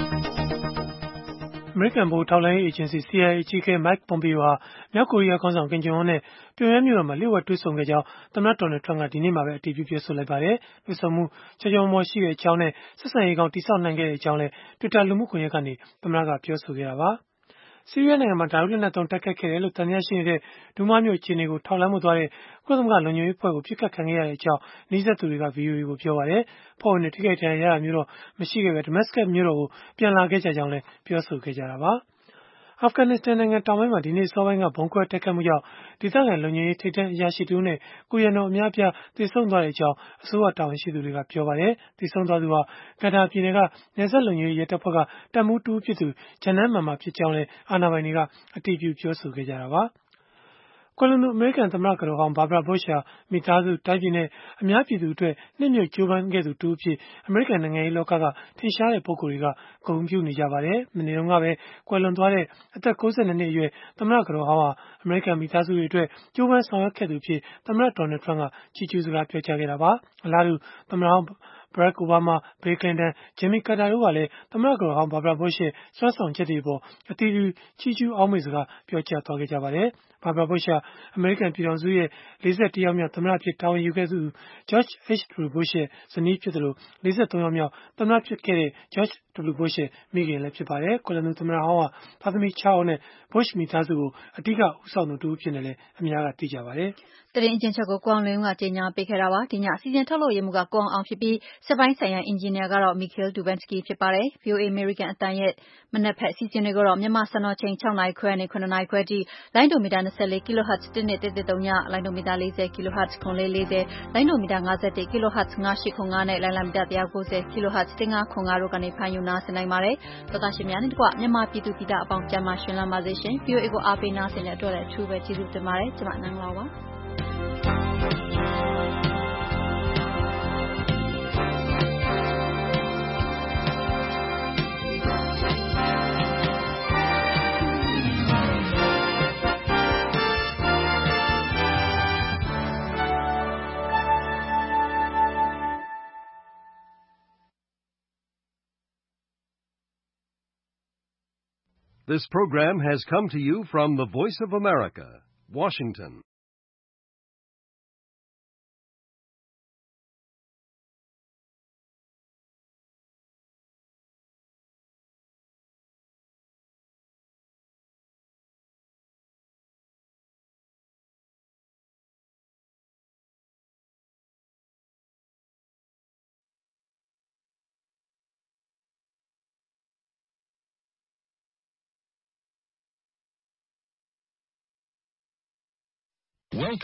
အမေရိကန်ဗဟိုထောက်လှမ်းရေးအေဂျင်စီ CIA အကြီးအကဲ Mike Pompeo ဟာမြောက်ကိုရီးယားခေါင်းဆောင်ကင်ဂျုံအွန်းနဲ့ပြုံယမ်းမြို့တော်မှာလျှို့ဝှက်တွေ့ဆုံခဲ့ကြောင်းသမ္မတဒေါ်နယ်ထရန့်ကဒီနေ့မှာပဲအတည်ပြုပြောဆိုလိုက်ပါတယ်။တွေ့ဆုံမှုချောချောမောရှိတဲ့အကြောင်းနဲ့ဆက်ဆံရေးကောင်းတည်ဆောက်နိုင်ခဲ့တဲ့အကြောင်းလည်း Twitter လူမှုကွန်ရက်ကနေသမ္မတကပြောဆိုခဲ့တာပါ။ဆီးရီးယားနိုင်ငံမှာဓာတုလက်နက်သုံးတိုက်ခိုက်ခဲ့တယ်လို့သံသယရှိနေတဲ့ဒူးမားမြို့အခြေအနေကိုထောက်လှမ်းဖို့သွားတဲ့ကုလသမဂ္ဂလုံခြုံရေးအဖွဲ့ကိုပစ်ခတ်ခံခဲ့ရတဲ့အကြောင်းနှိစက်သူတွေက VOA ကိုပြောပါတယ်။အဖွဲ့ဝင်တွေထိခိုက်ဒဏ်ရာရတာမျိုးတော့မရှိခဲ့ပဲ Damascus မြို့တော်ကိုပြန်လာခဲ့ကြကြောင်းလည်းပြောဆိုခဲ့ကြတာပါ။အာဖဂန်နစ္စတန်နိုင်ငံတောင်ပိုင်းမှာဒီနေ့စောပိုင်းကဗုံးခွဲတိုက်ခိုက်မှုကြောင့်ဒေသခံလုံခြုံရေးထိပ်တန်းအရာရှိတူနဲ့ကိုရံတော်အများအပြားသေဆုံးသွားတဲ့အကြောင်းအစိုးရတာဝန်ရှိသူတွေကပြောပါတယ်။သေဆုံးသွားသူဟာကန္တာပြည်နယ်ကနယ်စပ်လုံခြုံရေးရဲတပ်ဖွဲ့ကတပ်မှူးတူဖြစ်သူဂျန်နန်မာမာဖြစ်ကြောင်းလည်းအာဏာပိုင်တွေကအတည်ပြုပြောဆိုခဲ့ကြတာပါ။ကွာလာလမ်ပူအမေရိကန်သမ္မတကတော်ဟောင်းဘာဘရာဘုရှ်ဟာမိသားစုတိုင်းပြည်နဲ့အများပြည်သူအတွက်နှစ်မြုပ်ကြိုးပမ်းခဲ့သူတူအဖြစ်အမေရိကန်နိုင်ငံရေးလောကကထင်ရှားတဲ့ပုဂ္ဂိုလ်တွေကဂုဏ်ပြုနေကြပါတယ်။မနေ့တုန်းကပဲကွယ်လွန်သွားတဲ့အသက်62နှစ်အရွယ်သမ္မတကတော်ဟောင်းဟာအမေရိကန်မိသားစုတွေအတွက်ကြိုးပမ်းဆောင်ရွက်ခဲ့သူအဖြစ်သမ္မတဒေါ်နယ်ထရန့်ကချီးကျူးစကားပြောကြားခဲ့တာပါ။အလားတူသမ္မတဟောင်းBarack Obama, Bill Clinton, Jimmy Carter တို့ကလည်းသမ္မတကတော်ဟောင်းဘာဘရာဘုရှ်ရဲ့စွမ်းဆောင်ချက်တွေအပေါ်အသီးသီးချီးကျူးအောက်မေ့စကားပြောကြားသွားခဲ့ကြပါတယ်။ဘာဘရာဘုရှ်ဟာအမေရိကန်ပြည်ထောင်စုရဲ့41ယောက်မြောက်သမ္မတဖြစ်တာဝန်ယူခဲ့သူ George H.W. Bush ရဲ့ဇနီးဖြစ်သလို43ယောက်မြောက်သမ္မတဖြစ်ခဲ့တဲ့ George W. Bush ရဲ့မိခင်လည်းဖြစ်ပါတယ်။ကွယ်လွန်သူသမ္မတဟောင်းဟာသားသမီး6ယောက်နဲ့ Bush မိသားစုကိုအဓိကဦးဆောင်သူတူအဖြစ်နဲ့လည်းအများကသိကြပါတယ်။သတင်းအကျဉ်းချုပ်ကိုအောင်လင်းကကြေညာပေးခဲ့တာပါ။ဒီညအစီအစဉ်ထုတ်လုပ်ရေးမှူးကကိုအောင်ဖြစ်ပြီးစက်ပိုင်းဆိုင်ရာအင်ဂျင်နီယာကတော့ Mikhail Dubinsky ဖြစ်ပါတယ်။ VOA American အတန်ရဲ့မနက်ဖက်အစီအစဉ်တွေကိုတော့မြန်မာစံတော်ချိန်6နာရီခွဲနဲ့9နာရီခွဲထိလိုင်းဒိုမီတာ24 kHz 12113ညလိုင်းဒိုမီတာ40 kHz 9440လိုင်းဒိုမီတာ51 kHz 9805နဲ့လိုင်းလမီတာ190 kHz 1505တို့ကနေဖမ်းယူနာဆင်နိုင်ပါတယ်။သောသားရှင်များနဲ့တကွမြန်မာပြည်သူပြည်သားအပေါင်းကျန်းမာရှင်လန်းပါစေရှင်။ VOA ကိုအားပေးနာဆင်တဲ့အတွက်လည်းအထူးပဲကျေးဇူးတင်ပါတယ်။ကျွန်မနန်းလောပါ။ This program has come to you from the Voice of America, Washington. Welcome.